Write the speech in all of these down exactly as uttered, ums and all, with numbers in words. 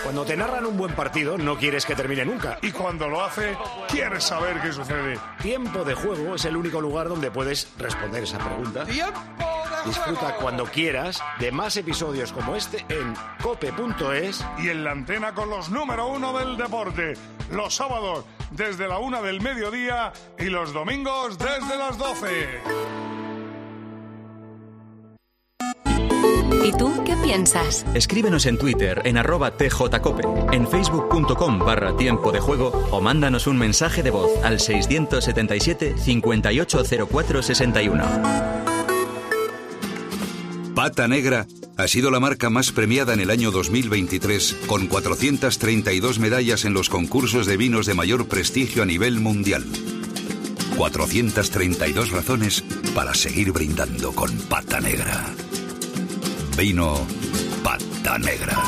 Cuando te narran un buen partido, no quieres que termine nunca. Y cuando lo hace, quieres saber qué sucede. Tiempo de Juego es el único lugar donde puedes responder esa pregunta. ¡Tiempo de Disfruta Juego! cuando quieras de más episodios como este en cope punto es. Y en la antena con los número uno del deporte. Los sábados desde la una del mediodía y los domingos desde las doce. ¿Y tú qué piensas? Escríbenos en Twitter en arroba tjcope, en facebook.com barra tiempo de juego o mándanos un mensaje de voz al seiscientos setenta y siete, cincuenta y ocho cero cuatro sesenta y uno. Pata Negra ha sido la marca más premiada en el año dos mil veintitrés, con cuatrocientas treinta y dos medallas en los concursos de vinos de mayor prestigio a nivel mundial. cuatrocientas treinta y dos razones para seguir brindando con Pata Negra. Vino Pata Negra.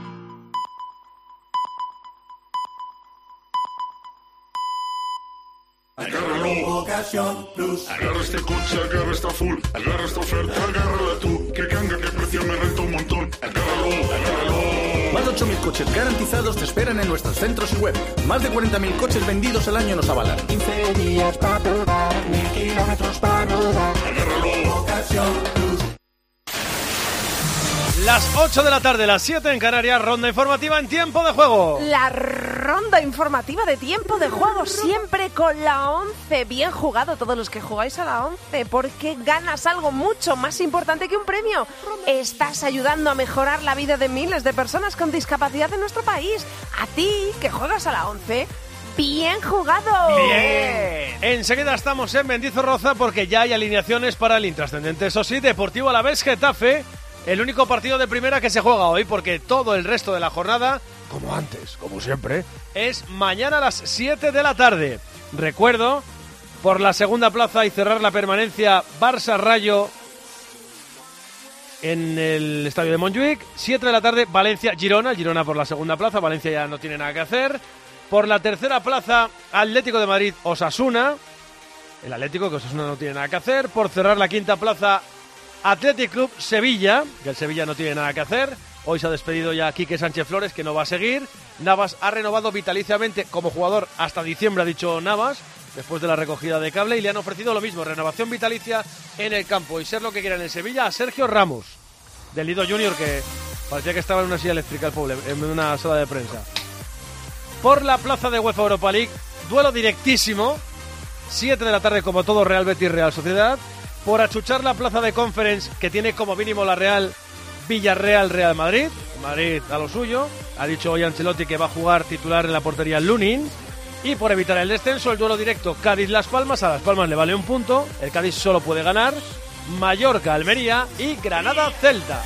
Agárralo, Ocasión Plus. Agarra este coche, agarra esta full, agarra esta oferta, agárrala tú. Que canga, que precio me renta un montón. Agárralo, agárralo. Más de ocho mil coches garantizados te esperan en nuestros centros y web. Más de cuarenta mil coches vendidos al año nos avalan. quince días para probar, mil kilómetros para rodar. Agárralo. Ocasión Plus. Las ocho de la tarde, las siete en Canarias, ronda informativa en Tiempo de Juego. La ronda informativa de Tiempo de Juego, siempre con la once. Bien jugado todos los que jugáis a la once, porque ganas algo mucho más importante que un premio. Estás ayudando a mejorar la vida de miles de personas con discapacidad en nuestro país. A ti, que juegas a la once, ¡bien jugado! Bien. Enseguida estamos en Mendizorroza porque ya hay alineaciones para el intrascendente, eso sí, Deportivo Alavés Getafe. El único partido de primera que se juega hoy, porque todo el resto de la jornada, como antes, como siempre, es mañana a las siete de la tarde. Recuerdo, por la segunda plaza y cerrar la permanencia, Barça-Rayo en el estadio de Montjuic. siete de la tarde, Valencia-Girona. Girona por la segunda plaza, Valencia ya no tiene nada que hacer. Por la tercera plaza, Atlético de Madrid-Osasuna. El Atlético, que Osasuna no tiene nada que hacer. Por cerrar la quinta plaza, Athletic Club Sevilla, que el Sevilla no tiene nada que hacer. Hoy se ha despedido ya Quique Sánchez Flores, que no va a seguir. Navas ha renovado vitaliciamente como jugador hasta diciembre, ha dicho Navas, después de la recogida de cable, y le han ofrecido lo mismo, renovación vitalicia en el campo y ser lo que quieran en Sevilla a Sergio Ramos, del Lido Junior, que parecía que estaba en una silla eléctrica el pobre, en una sala de prensa. Por la plaza de UEFA Europa League, duelo directísimo, siete de la tarde como todo, Real Betis Real Sociedad. Por achuchar la plaza de Conference, que tiene como mínimo la Real, Villarreal Real Madrid. Madrid a lo suyo. Ha dicho hoy Ancelotti que va a jugar titular en la portería Lunin. Y por evitar el descenso, el duelo directo Cádiz-Las Palmas. A Las Palmas le vale un punto. El Cádiz solo puede ganar. Mallorca-Almería y Granada-Celta.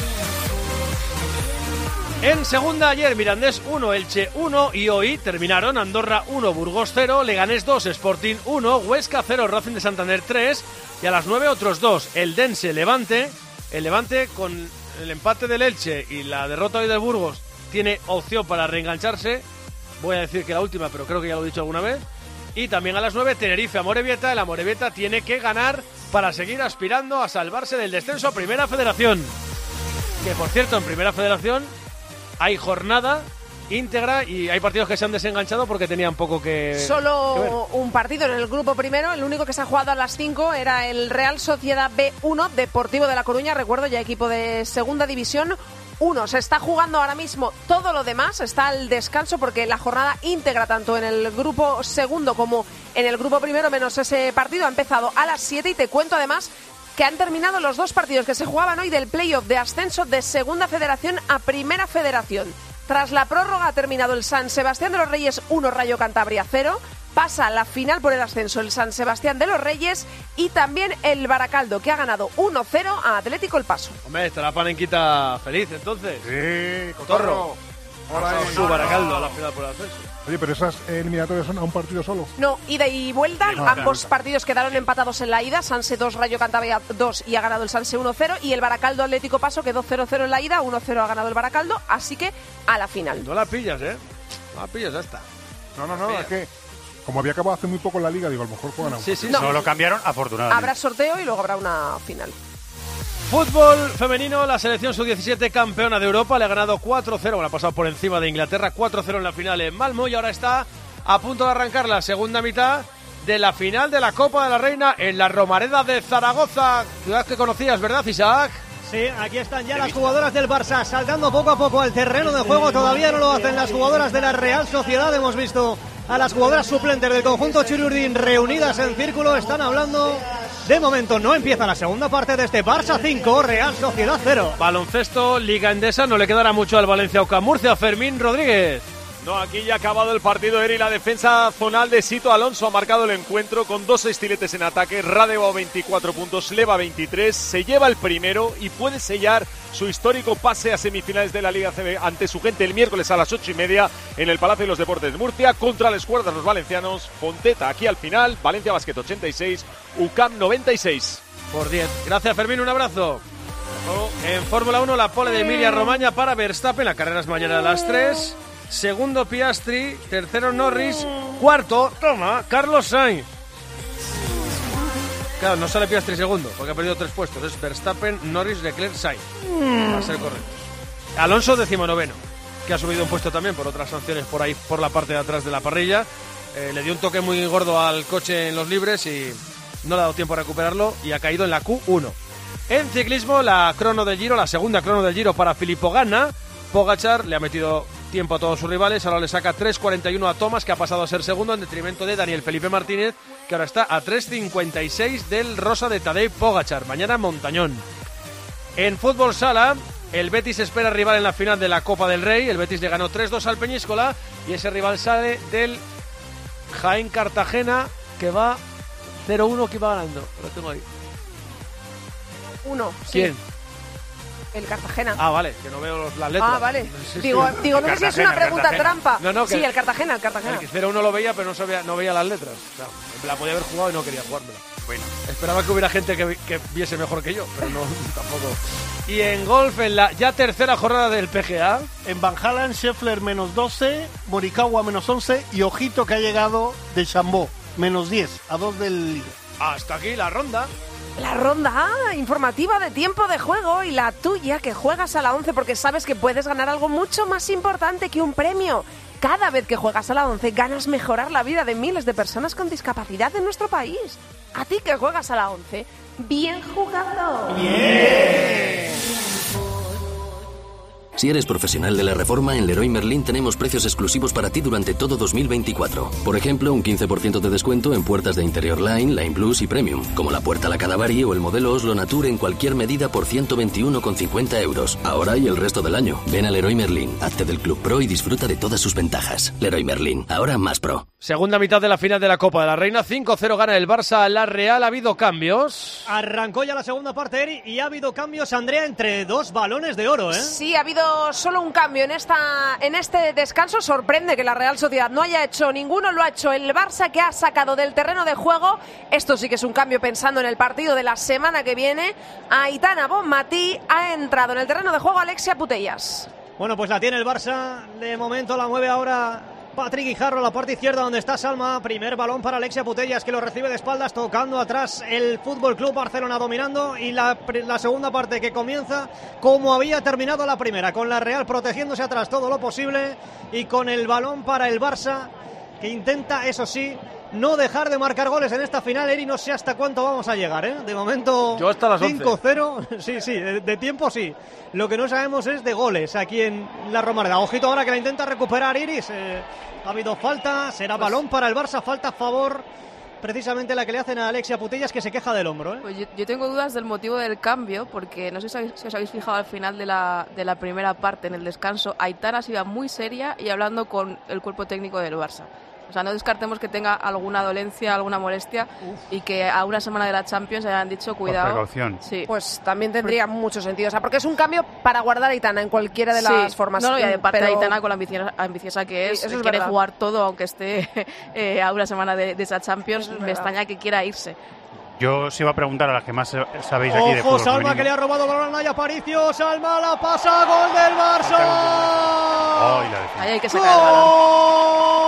En segunda, ayer Mirandés uno, Elche uno y hoy terminaron Andorra uno, Burgos cero, Leganés dos, Sporting uno, Huesca cero, Racing de Santander tres y a las nueve otros dos, el Dense Levante. El Levante con el empate del Elche y la derrota hoy del Burgos tiene opción para reengancharse. Voy a decir que la última, pero creo que ya lo he dicho alguna vez. Y también a las nueve, Tenerife Amorebieta. El Amorebieta tiene que ganar para seguir aspirando a salvarse del descenso a Primera Federación. Que por cierto, en Primera Federación hay jornada íntegra y hay partidos que se han desenganchado porque tenían poco que Solo que un partido en el grupo primero, el único que se ha jugado a las cinco era el Real Sociedad B uno, Deportivo de La Coruña, recuerdo, ya equipo de segunda división uno. Se está jugando ahora mismo todo lo demás, está al descanso porque la jornada íntegra tanto en el grupo segundo como en el grupo primero, menos ese partido, ha empezado a las siete y te cuento además que han terminado los dos partidos que se jugaban hoy del playoff de ascenso de Segunda Federación a Primera Federación. Tras la prórroga ha terminado el San Sebastián de los Reyes uno, Rayo Cantabria cero. Pasa a la final por el ascenso el San Sebastián de los Reyes y también el Baracaldo, que ha ganado uno cero a Atlético El Paso. Hombre, está la panenquita feliz entonces. Sí, Cotorro. Ahora es su Baracaldo a la final por el ascenso. Oye, pero esas eliminatorias son a un partido solo. No, ida y vuelta. Ah, Ambos claro. partidos quedaron empatados en la ida. Sanse dos, Rayo Cantabria dos y ha ganado el Sanse uno cero. Y el Baracaldo Atlético Paso quedó cero cero en la ida, uno cero ha ganado el Baracaldo. Así que a la final. No la pillas, ¿eh? No la pillas, ya está. No, no, no, es que como había acabado hace muy poco la liga, digo, a lo mejor juegan a un Sí, sí, No. no lo cambiaron, afortunadamente. Habrá sorteo y luego habrá una final. Fútbol femenino, la selección sub diecisiete campeona de Europa, le ha ganado cuatro cero, bueno, ha pasado por encima de Inglaterra, cuatro cero en la final en Malmö y ahora está a punto de arrancar la segunda mitad de la final de la Copa de la Reina en la Romareda de Zaragoza, ciudad que conocías, ¿verdad, Isaac? Sí, aquí están ya las jugadoras del Barça saltando poco a poco al terreno de juego, todavía no lo hacen las jugadoras de la Real Sociedad, hemos visto a las jugadoras suplentes del conjunto Churiurdin reunidas en círculo, están hablando. De momento no empieza la segunda parte de este Barça cinco, Real Sociedad cero. Baloncesto, Liga Endesa, no le quedará mucho al Valencia Oca Murcia, Fermín Rodríguez. No, aquí ya ha acabado el partido, Eri. La defensa zonal de Sito Alonso ha marcado el encuentro con dos estiletes en ataque. Radeva veinticuatro puntos, Leva veintitrés. Se lleva el primero y puede sellar su histórico pase a semifinales de la Liga C B ante su gente el miércoles a las ocho y media en el Palacio de los Deportes de Murcia contra las cuerdas los valencianos. Fonteta aquí al final, Valencia Basket ochenta y seis, U C A M noventa y seis. Por diez. Gracias, Fermín, un abrazo. En Fórmula uno, la pole de Emilia Romagna para Verstappen. La carrera es mañana a las tres. Segundo Piastri, tercero Norris, cuarto, toma, Carlos Sainz. Claro, no sale Piastri segundo, porque ha perdido tres puestos. Es Verstappen, Norris, Leclerc, Sainz. Va a ser correcto. Alonso decimonoveno, que ha subido un puesto también por otras sanciones por ahí, por la parte de atrás de la parrilla. Eh, le dio un toque muy gordo al coche en los libres y no le ha dado tiempo a recuperarlo y ha caído en la Q uno. En ciclismo, la crono del Giro, la segunda crono del Giro para Filippo Ganna. Pogačar le ha metido tiempo a todos sus rivales, ahora le saca tres cuarenta y uno a Thomas, que ha pasado a ser segundo en detrimento de Daniel Felipe Martínez, que ahora está a tres cincuenta y seis del rosa de Tadej Pogačar. Mañana Montañón. En fútbol sala, el Betis espera rival en la final de la Copa del Rey. El Betis le ganó tres dos al Peñíscola y ese rival sale del Jaén Cartagena, que va cero uno, que va ganando. Lo tengo ahí. Uno. ¿Quién? Sí. El Cartagena. Ah, vale, que no veo los, las letras. Ah, vale. Sí, digo, sí. digo, no sé si es una pregunta Cartagena. trampa. No, no, que sí, el Cartagena, el Cartagena. El que cero uno lo veía, pero no, sabía, no veía las letras. Claro, la podía haber jugado y no quería jugármela. Bueno. Esperaba que hubiera gente que, que viese mejor que yo, pero no, tampoco. Y en golf, en la ya tercera jornada del P G A. En Van Halen, Scheffler menos doce, Morikawa menos once y ojito que ha llegado de Chambó, menos diez, a dos del... Hasta aquí la ronda. La ronda A, informativa de tiempo de juego y la tuya que juegas a la once porque sabes que puedes ganar algo mucho más importante que un premio. Cada vez que juegas a la once ganas mejorar la vida de miles de personas con discapacidad en nuestro país. A ti que juegas a la once, bien jugado. Bien. Si eres profesional de la reforma, en Leroy Merlin tenemos precios exclusivos para ti durante todo dos mil veinticuatro. Por ejemplo, un quince por ciento de descuento en puertas de interior Line, Line Plus y Premium, como la puerta La Cadavari o el modelo Oslo Nature en cualquier medida por ciento veintiuno con cincuenta euros. Ahora y el resto del año. Ven a Leroy Merlin, hazte del Club Pro y disfruta de todas sus ventajas. Leroy Merlin, ahora más pro. Segunda mitad de la final de la Copa de la Reina, cinco cero gana el Barça a la Real. ¿Ha habido cambios? Arrancó ya la segunda parte, Eri, y ha habido cambios, Andrea, entre dos balones de oro, ¿eh? Sí, ha habido solo un cambio en esta en este descanso. Sorprende que la Real Sociedad no haya hecho ninguno, lo ha hecho el Barça, que ha sacado del terreno de juego, esto sí que es un cambio pensando en el partido de la semana que viene, a Aitana Bonmatí. Ha entrado en el terreno de juego Alexia Putellas. Bueno, pues la tiene el Barça, de momento la mueve ahora Patrick Guijarro, la parte izquierda donde está Salma. Primer balón para Alexia Putellas, que lo recibe de espaldas, tocando atrás el Fútbol Club Barcelona dominando. Y la, la segunda parte que comienza como había terminado la primera, con la Real protegiéndose atrás todo lo posible y con el balón para el Barça, que intenta, eso sí, no dejar de marcar goles en esta final. Eri, no sé hasta cuánto vamos a llegar, ¿eh? De momento yo hasta las cinco cero, sí, sí, de, de tiempo sí. Lo que no sabemos es de goles aquí en la Romareda. Ojito ahora que la intenta recuperar Iris. Eh, ha habido falta, será pues balón para el Barça, falta a favor, precisamente la que le hacen a Alexia Putellas, que se queja del hombro, ¿eh? Pues yo, yo tengo dudas del motivo del cambio, porque no sé si, si os habéis fijado al final de la, de la primera parte, en el descanso, Aitana se iba muy seria y hablando con el cuerpo técnico del Barça. O sea, no descartemos que tenga alguna dolencia, alguna molestia. Uf. Y que a una semana de la Champions hayan dicho cuidado. Por precaución. Sí. Pues también tendría mucho sentido. O sea, porque es un cambio para guardar a Aitana en cualquiera de las sí. formas. No, no, y aparte pero... Aitana con la ambiciosa, ambiciosa que es, sí, eso es quiere verdad. jugar todo aunque esté eh, a una semana de, de esa Champions. Me extraña que quiera irse. Yo os iba a preguntar a las que más sabéis aquí de fútbol. Ojo, Salma, femenino. que le ha robado balón a Naya Aparicio. Salma la pasa, gol del Barça. Oh, y la Ahí hay que sacar el balón.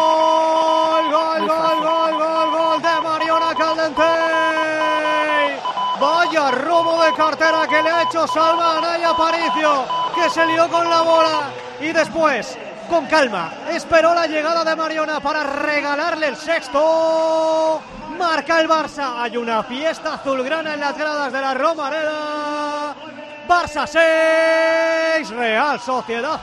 Gol, gol, gol, gol, gol de Mariona Caldentey. Vaya robo de cartera que le ha hecho Salma a Naya Aparicio, que se lió con la bola y después, con calma, esperó la llegada de Mariona para regalarle el sexto. Marca el Barça. Hay una fiesta azulgrana en las gradas de la Romareda. Barça seis, Real Sociedad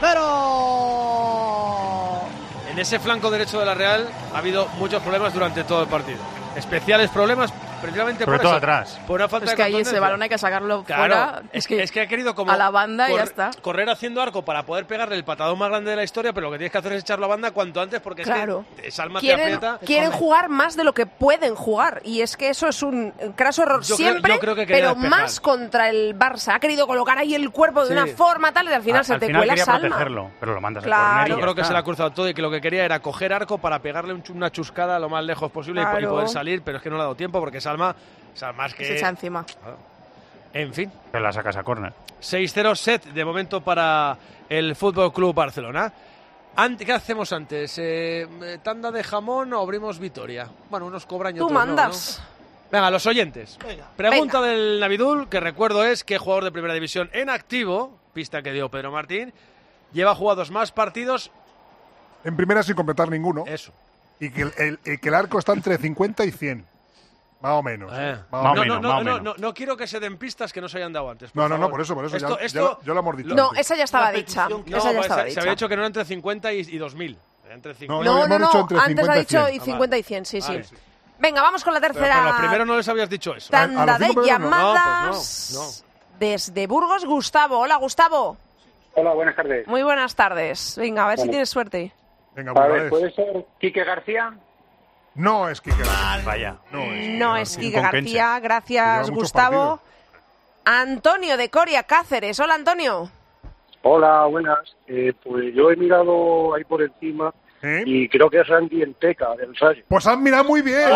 cero. En ese flanco derecho de la Real ha habido muchos problemas durante todo el partido. Especiales problemas precisamente Sobre por todo eso. atrás. Por una falta Es de que ahí contundencia. ese balón hay que sacarlo Claro, fuera. es que, es que ha querido como a la banda y ya cor- está. correr haciendo arco para poder pegarle el patadón más grande de la historia, pero lo que tienes que hacer es echarlo a banda cuanto antes porque Claro. es que Salma te Quieren, aprieta. quieren jugar más de lo que pueden jugar y es que eso es un craso error Yo creo- siempre, yo creo que quería pero despejar. más contra el Barça. Ha querido colocar ahí el cuerpo de Sí. una forma tal y al final Al- se al te final cuela quería Salma. protegerlo, pero lo mandas Claro. al córner y Yo ya creo que está. se le ha cruzado todo y que lo que quería era coger arco para pegarle un chu- una chuscada lo más lejos posible y po- y, Claro. poder salir, pero es que no le ha dado tiempo porque Salma, Salma es que... Se echa encima. En fin. Pero la sacas a córner. seis cero set de momento para el F C Barcelona. Ante- ¿Qué hacemos antes? Eh, ¿Tanda de jamón o abrimos Vitoria? Bueno, unos cobran y Tú otros no, mandas. ¿no? Venga, los oyentes. Pregunta del Navidul, que recuerdo es que jugador de Primera División en activo, pista que dio Pedro Martín, lleva jugados más partidos. En primera sin completar ninguno. Eso. Y que el, el- el- que el arco está entre cincuenta y cien. Más o menos. Eh. Más o No, menos. no, no, más o no, menos. no, no quiero que se den pistas que no se hayan dado antes. por No, no, no, favor. por eso, por eso. Esto, ya, esto- ya lo, yo lo hemos dicho. No, antes. esa ya estaba dicha. No, Esa ya pues estaba se, se dicha. había dicho que no era entre cincuenta y, y dos mil. Era entre cincuenta. No, No, no, hemos no, dicho entre antes ha cincuenta y dicho cien. y cincuenta y cien, sí, sí. Vale. Venga, vamos con la Pero, tercera pero los primeros no les habías dicho eso. tanda A los de cinco primeros no. llamadas. No, pues no, no. Desde Burgos, Gustavo. Hola, Gustavo. Hola, buenas tardes. Muy buenas tardes. Venga, a ver si Bueno. tienes suerte. Venga, A ver, Burgales. ¿puede ser Quique García? No es Quique García. Vaya. No es. No es Quique Conquense. García. Lleva Gracias, muchos Gustavo. Antonio de Coria, Cáceres. Hola, Antonio. Hola, buenas. Eh, pues yo he mirado ahí por encima ¿Eh? y creo que es Randy Enteca, del Rayo. Pues han mirado muy bien.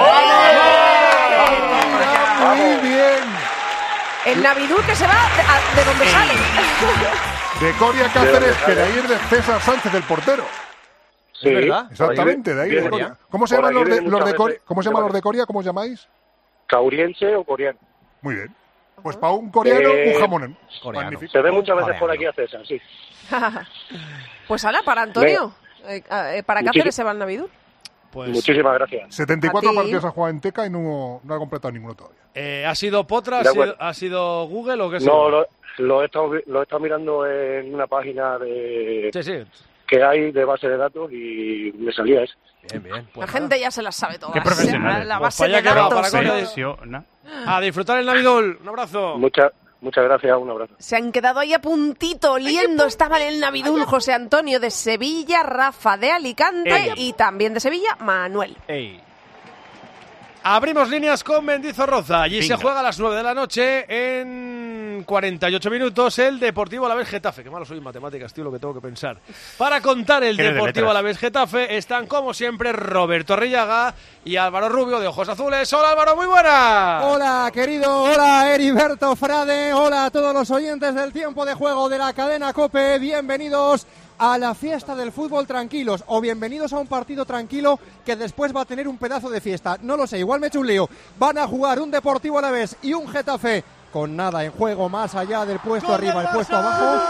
Muy bien. El Navidú que se va de, a- de donde sale. De Coria Cáceres, que de ahí es de César Sánchez, el portero. Sí, verdad? Exactamente, de ahí. de Viene- Coria. ¿Cómo se por llaman aquí los de, viene los de muchas Coria? veces. ¿Cómo se llaman los de Coria? ¿Cómo os llamáis? ¿Cauriense o coreano? Muy bien. Pues para un coreano, Eh, un jamón. coreano. Magnífico. Se ve muchas veces Coreano. por aquí a César, sí. Pues hala, para Antonio. Eh, eh, para Muchísimo. Cáceres se va el Navidú. Pues Muchísimas gracias. setenta y cuatro A ti. partidos ha jugado en Teca y no, no ha completado ninguno todavía. eh, ¿ha sido Potra? ¿Ha De sido, acuerdo. ha sido Google o qué? ha No, sido? lo, lo, he estado, vi- lo he estado mirando en una página de Sí, sí. que hay de base de datos y me salía eso. Bien, bien. La Pues nada. gente ya se las sabe todas. Qué profesionales. La Pues base vaya de que va, datos. para Coria. Profesiona- A disfrutar el Navidul. Un abrazo. Muchas muchas gracias, un abrazo. Se han quedado ahí a puntito, oliendo. Estaban en el Navidul José Antonio de Sevilla, Rafa de Alicante Ey. y también de Sevilla, Manuel. Ey. Abrimos líneas con Mendizorroza. Allí Venga. se juega a las nueve de la noche en cuarenta y ocho minutos el Deportivo Alavés Getafe. Qué malo soy en matemáticas, tío, lo que tengo que pensar. Para contar el Eres de Deportivo letras. Alavés Getafe están, como siempre, Roberto Arrillaga y Álvaro Rubio, de Ojos Azules. Hola, Álvaro, muy buenas. Hola, querido, hola, Heriberto Frade, hola a todos los oyentes del tiempo de juego de la cadena COPE, bienvenidos a la fiesta del fútbol tranquilos, o bienvenidos a un partido tranquilo que después va a tener un pedazo de fiesta, no lo sé, igual me he hecho un lío. Van a jugar un Deportivo Alavés y un Getafe con nada en juego más allá del puesto ¡Gol arriba, del el puesto Barça! abajo.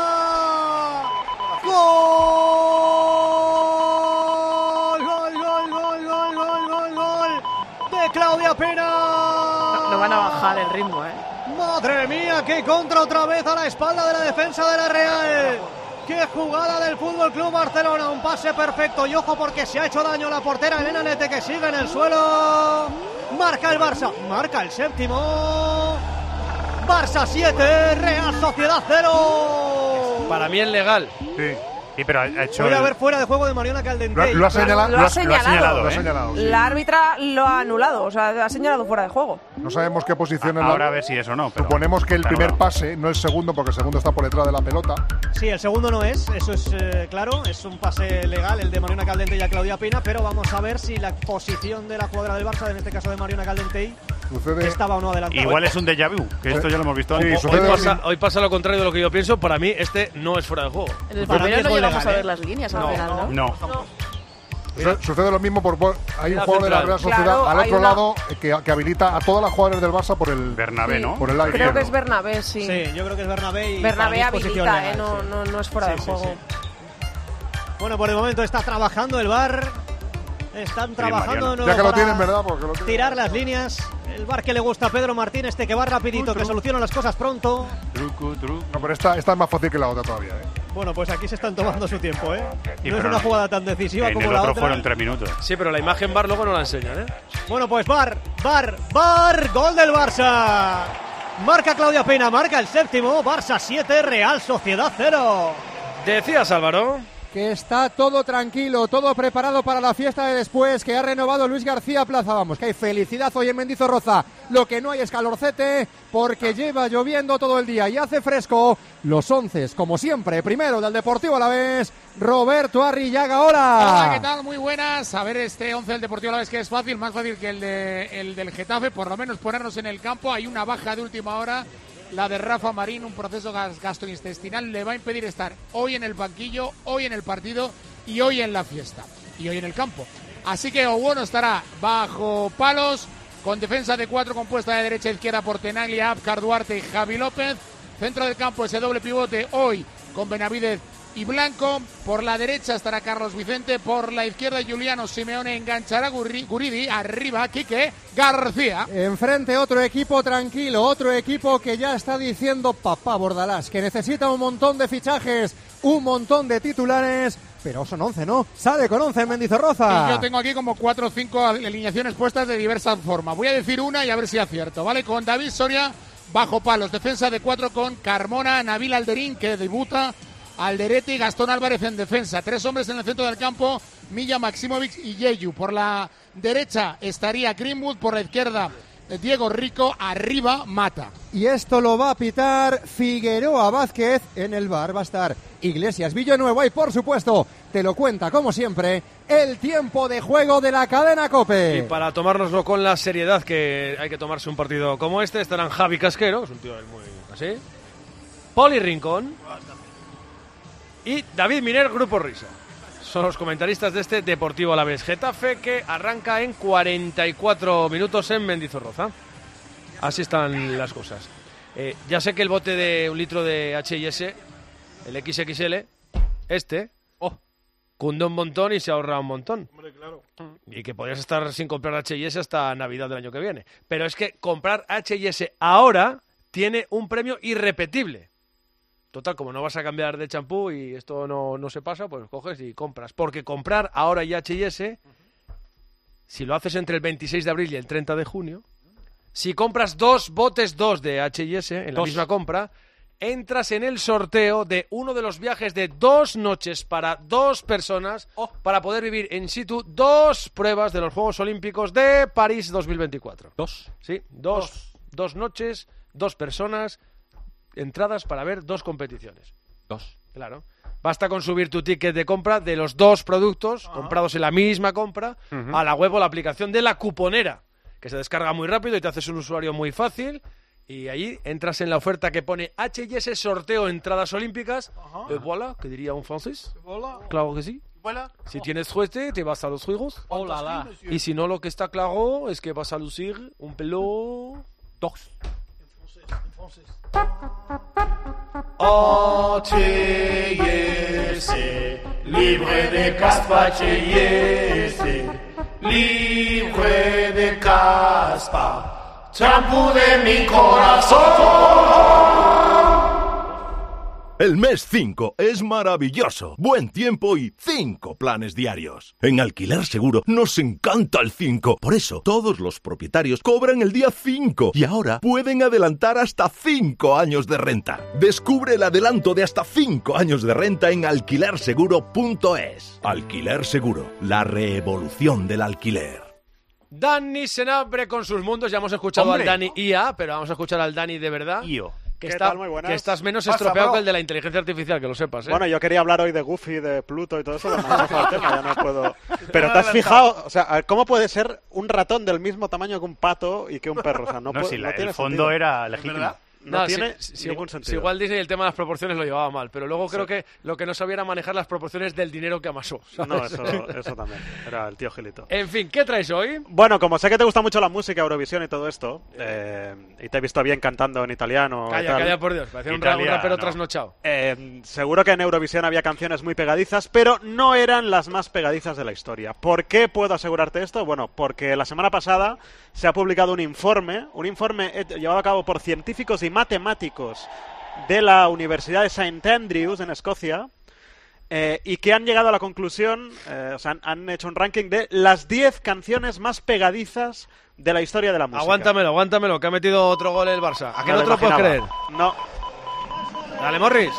¡Gol! ¡Gol, gol, gol, gol, gol, gol, gol! De Claudia Pena. No, no van a bajar el ritmo, ¿eh? ¡Madre mía! ¡Qué contra otra vez a la espalda de la defensa de la Real! ¡Qué jugada del Fútbol Club Barcelona! Un pase perfecto y ojo porque se ha hecho daño la portera Elena Nete, que sigue en el suelo. Marca el Barça, marca el séptimo. Barça siete, Real Sociedad cero. Para mí es legal. Sí. Sí, pero ha ha hecho. Puede el- haber fuera de juego de Mariona Caldentey. Lo, lo ha señalado. Lo ha señalado. Lo ha ¿eh? señalado, sí. La árbitra lo ha anulado, o sea, ha señalado fuera de juego. No sabemos qué posición es la- Ahora a ver si es o no. pero- Suponemos que el Claro, primer no. pase, no el segundo, porque el segundo está por detrás de la pelota. Sí, el segundo no es, eso es eh, claro, es un pase legal el de Mariona Caldentey a Claudia Pina, pero vamos a ver si la posición de la jugadora del Barça, en este caso de Mariona Caldentey, Sucede. estaba o no adelantada. Igual es un déjà vu, que esto ya lo hemos visto Sí, antes. Hoy sucede pasa, hoy pasa lo contrario de lo que yo pienso. Para mí este no es fuera de juego. En el Para mí primero es no gol llegamos legal, a ver ¿eh? las líneas al No, final, ¿no? No. Su- Sucede lo mismo por por- hay un Mira, jugador de la central. Real Sociedad Claro, al hay otro una- lado eh, que, que habilita a todas las jugadores del Barça por el Bernabé, Sí. ¿no? por el lado Creo que izquierdo. es Bernabé, sí. Sí, yo creo que es Bernabé y Bernabé para mí es posición habilita, legal, ¿eh? no, sí. no, no es fuera Sí, de sí, juego. sí. Bueno, por el momento está trabajando el V A R. Están trabajando Mariano. de Ya que nuevo lo tienen, para ¿verdad? Porque lo tienen. tirar las líneas. El V A R que le gusta a Pedro Martín, este que va rapidito, que soluciona las cosas pronto. Truco, truco. No, pero esta, esta es más fácil que la otra todavía. ¿eh? Bueno, pues aquí se están tomando su tiempo, ¿eh? Sí, No es pero una jugada tan decisiva En como el la otro otra. fueron tres minutos. Sí, pero la imagen V A R luego no la enseñan, ¿eh? Bueno, pues V A R, V A R, V A R, gol del Barça. Marca Claudia Pena, marca el séptimo. Barça siete, Real Sociedad cero. Decías, Álvaro. Que está todo tranquilo, todo preparado para la fiesta de después, que ha renovado Luis García Plaza. Vamos, que hay felicidad hoy en Mendizorroza. Lo que no hay es calorcete, porque lleva lloviendo todo el día y hace fresco. Los once, como siempre, primero del Deportivo Alavés, Roberto Arrillaga. Hola. Hola, ¿qué tal? Muy buenas. A ver, este once del Deportivo Alavés que es fácil, más fácil que el, de, el del Getafe, por lo menos ponernos en el campo. Hay una baja de última hora, la de Rafa Marín, un proceso gas- gastrointestinal, le va a impedir estar hoy en el banquillo, hoy en el partido y hoy en la fiesta. Y hoy en el campo. Así que Owono estará bajo palos, con defensa de cuatro compuesta de derecha a izquierda por Tenaglia, Abkar, Duarte y Javi López. Centro del campo ese doble pivote hoy con Benavidez y Blanco. Por la derecha estará Carlos Vicente, por la izquierda Juliano Simeone, enganchará Gurri- Guridi, arriba Quique García. Enfrente otro equipo tranquilo, otro equipo que ya está diciendo papá Bordalás, que necesita un montón de fichajes, un montón de titulares, pero son once, ¿no? Sale con once en Mendizorroza. Y yo tengo aquí como cuatro o cinco alineaciones puestas de diversas formas. Voy a decir una y a ver si acierto, ¿vale? Con David Soria bajo palos, defensa de cuatro con Carmona, Nabil Alderín, que debuta, Alderete y Gastón Álvarez en defensa. Tres hombres en el centro del campo, Milla, Maximovic y Yeyu. Por la derecha estaría Greenwood, por la izquierda Diego Rico, arriba Mata. Y esto lo va a pitar Figueroa Vázquez. En el bar va a estar Iglesias Villanueva y, por supuesto, te lo cuenta, como siempre, el tiempo de juego de la cadena COPE. Y para tomárnoslo con la seriedad que hay que tomarse un partido como este, estarán Javi Casquero, que es un tío muy así, Poli Rincón y David Miner, Grupo Risa. Son los comentaristas de este Deportivo Alavés Getafe, que arranca en cuarenta y cuatro minutos en Mendizorroza. Así están las cosas. Eh, ya sé que el bote de un litro de H y S, el equis equis ele, este, oh, cunde un montón y se ahorra un montón. Hombre, claro. Y que podrías estar sin comprar H y S hasta Navidad del año que viene. Pero es que comprar H y S ahora tiene un premio irrepetible. Total, como no vas a cambiar de champú y esto no, no se pasa, pues coges y compras. Porque comprar ahora y H y S, si lo haces entre el veintiséis de abril y el treinta de junio, si compras dos botes dos de H y S en la Dos. misma compra, entras en el sorteo de uno de los viajes de dos noches para dos personas para poder vivir in situ dos pruebas de los Juegos Olímpicos de París dos mil veinticuatro. ¿Dos? Sí, dos, dos noches, dos personas, entradas para ver dos competiciones. Dos. Claro. Basta con subir tu ticket de compra de los dos productos comprados en la misma compra Ujú. a la web o la aplicación de La Cuponera, que se descarga muy rápido y te haces un usuario muy fácil. Y ahí entras en la oferta que pone H y S sorteo entradas olímpicas. Et voilà, que diría un francés. Voilà. Claro que sí. Voilà. Si tienes suerte, te vas a los juegos. Oh la la. Y si no, lo que está claro es que vas a lucir un pelo... Dos. H y S, libre de caspa H y S, libre de caspa, champú de mi corazón. El mes cinco es maravilloso, buen tiempo y cinco planes diarios. En Alquiler Seguro nos encanta el cinco, por eso todos los propietarios cobran el día cinco y ahora pueden adelantar hasta cinco años de renta. Descubre el adelanto de hasta cinco años de renta en alquiler seguro punto es. Alquiler Seguro, la revolución del alquiler. Dani Senabre con sus mundos. Ya hemos escuchado Hombre. al Dani I A, pero vamos a escuchar al Dani de verdad. I O. Que, ¿Qué está, tal? Muy buenas. que estás menos Pasa, estropeado bro. que el de la inteligencia artificial, que lo sepas, ¿eh? Bueno, yo quería hablar hoy de Goofy, de Pluto y todo eso, pero me ha pasado el tema, ya no puedo. Pero te has fijado, o sea, a ver, ¿cómo puede ser un ratón del mismo tamaño que un pato y que un perro? O sea, no, No, puede, si la- no tiene el fondo sentido. era legítimo. ¿Verdad? no, No, tiene si, si, ningún si, sentido. si igual Disney el tema de las proporciones lo llevaba mal, pero luego creo Sí. que lo que no sabía era manejar las proporciones del dinero que amasó. ¿sabes? No, eso, eso también. Era el tío Gilito. En fin, ¿qué traes hoy? Bueno, como sé que te gusta mucho la música, Eurovisión y todo esto, eh, y te he visto bien cantando en italiano. y Calla, tal, calla por Dios, parecía un, ra- un Italiano. rapero trasnochado. Eh, seguro que en Eurovisión había canciones muy pegadizas, pero no eran las más pegadizas de la historia. ¿Por qué puedo asegurarte esto? Bueno, porque la semana pasada se ha publicado un informe, un informe eh, llevado a cabo por científicos y matemáticos de la Universidad de Saint Andrews en Escocia, eh, y que han llegado a la conclusión, eh, o sea, han, han hecho un ranking de las diez canciones más pegadizas de la historia de la música. Aguántamelo, aguántamelo, que ha metido otro gol el Barça. ¿A que Me no te lo puedes creer? imaginaba. No. Dale, Morris.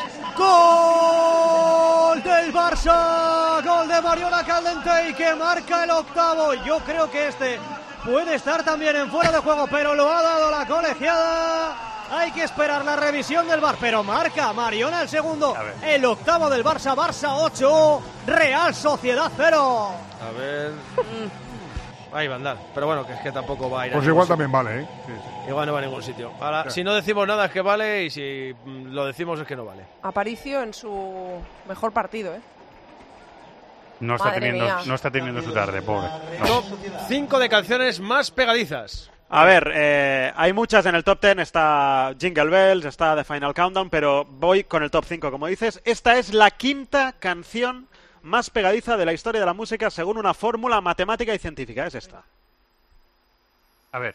Gol del Barça, gol de Mariola Caldentey que marca el octavo. Yo creo que este puede estar también en fuera de juego, pero lo ha dado la colegiada. Hay que esperar la revisión del V A R, pero marca Mariola el segundo, el octavo del Barça. Barça ocho, Real Sociedad cero. A ver... Ahí va a andar, pero bueno, que es que tampoco va a ir a Pues ningún igual sitio. también vale, ¿eh? Sí, sí. Igual no va a ningún sitio. Ahora, Ya. si no decimos nada es que vale y si mm, lo decimos es que no vale. Aparicio en su mejor partido, ¿eh? No está, Madre teniendo, mía. no está teniendo su tarde, pobre. No. Top cinco de canciones más pegadizas. A ver, eh, hay muchas en el top diez, está Jingle Bells, está The Final Countdown, pero voy con el top cinco, como dices. Esta es la quinta canción más pegadiza de la historia de la música según una fórmula matemática y científica. Es esta. A ver.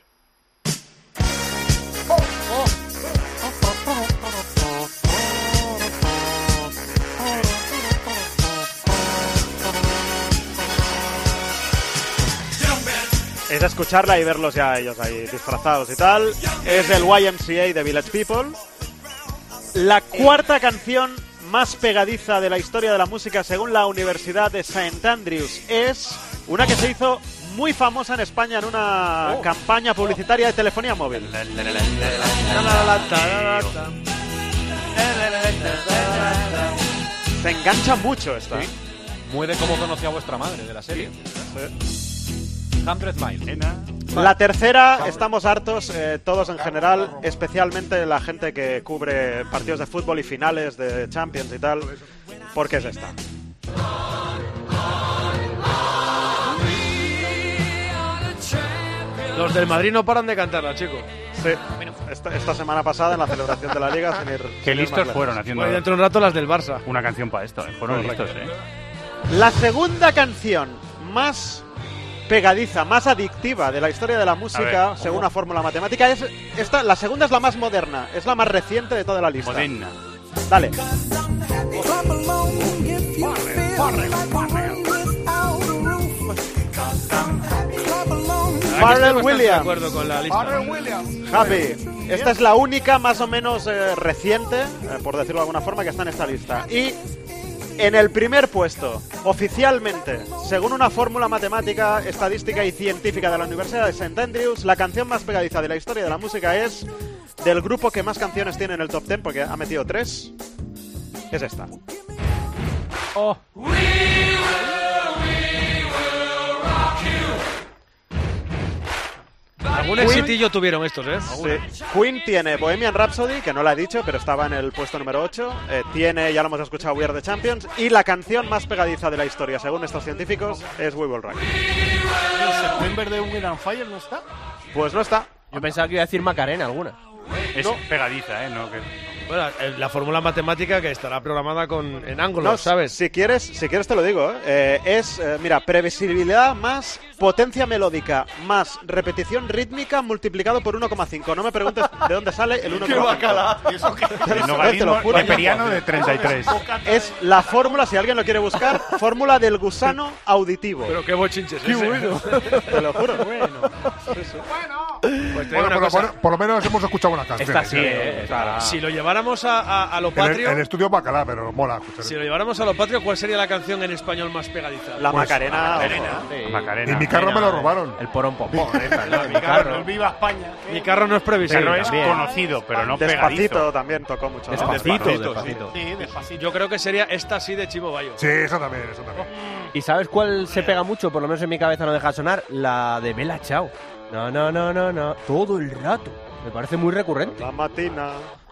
Es de escucharla y verlos ya ellos ahí disfrazados y tal. Es del Y M C A de Village People. La cuarta canción más pegadiza de la historia de la música según la Universidad de Saint Andrews es una que se hizo muy famosa en España en una Oh. campaña publicitaria de telefonía móvil. Se engancha mucho esta. Muy de cómo conocí a vuestra madre, de la serie. Hundred Mile. La tercera, estamos hartos, eh, todos en general, especialmente la gente que cubre partidos de fútbol y finales de Champions y tal, porque es esta. Los del Madrid no paran de cantarla, chicos. Sí, esta, esta semana pasada en la celebración de la Liga. Sin ir, sin Qué ir listos más lejos. fueron haciendo Bueno, dentro de un rato las del Barça. una canción para esto. eh. Fueron Correcto. listos, ¿eh? La segunda canción más pegadiza, más adictiva de la historia de la música, ver, según ojo. una fórmula matemática, es esta. La segunda es la más moderna, es la más reciente de toda la lista. Moderna. Dale. Pharrell Williams. De acuerdo con la lista. Happy. Esta es la única más o menos eh, reciente, eh, por decirlo de alguna forma, que está en esta lista. Y en el primer puesto, oficialmente, según una fórmula matemática, estadística y científica de la Universidad de Saint Andrews, la canción más pegadiza de la historia de la música es del grupo que más canciones tiene en el top diez, porque ha metido tres. Es esta. Oh. Algún Queen- exitillo tuvieron estos, ¿eh? Sí. Queen tiene Bohemian Rhapsody, que no la he dicho, pero estaba en el puesto número ocho. Eh, tiene, ya lo hemos escuchado, We Are the Champions. Y la canción más pegadiza de la historia, según estos científicos, es We Will Rock You. ¿El September de Hunger and Fire no está? Pues no está. Yo pensaba que iba a decir Macarena alguna. Es pegadiza, ¿eh? No, que... Bueno, eh, la fórmula matemática que estará programada con en ángulos, No, ¿sabes? Si quieres, si quieres te lo digo, ¿eh? Eh, es, eh, mira, previsibilidad más potencia melódica más repetición rítmica multiplicado por uno coma cinco. No me preguntes de dónde sale el uno coma cinco. El logaritmo neperiano de treinta y tres. Es la fórmula, si alguien lo quiere buscar, fórmula del gusano auditivo. Pero qué bochinches Qué ese. bueno. Te lo juro. Bueno. Pues te digo Bueno, una por, lo, cosa. por- por lo menos hemos escuchado buenas canciones. Esta sí, ¿eh? eh, esta- Si lo lleváramos a, a, a lo En el, patrio, en el estudio Bacalá, pero mola escuchar. si lo lleváramos a lo patrio, ¿cuál sería la canción en español más pegadiza? La Pues, Macarena. la Macarena. Sí. Macarena. Y mi carro me lo robaron. El porón popón. Mi carro. El Viva España. Mi carro no es previsible. Carro es También. conocido, pero no Despacito pegadizo. también tocó mucho. ¿no? Despacito, Despacito, despacito. Sí, despacito. Yo creo que sería esta sí de Chimo Bayo. Sí, eso también, eso también. ¿Y sabes cuál se pega mucho? Por lo menos en mi cabeza no deja sonar. La de Bella Ciao. No, no, no, no, no. Todo el rato. Me parece muy recurrente. La matina.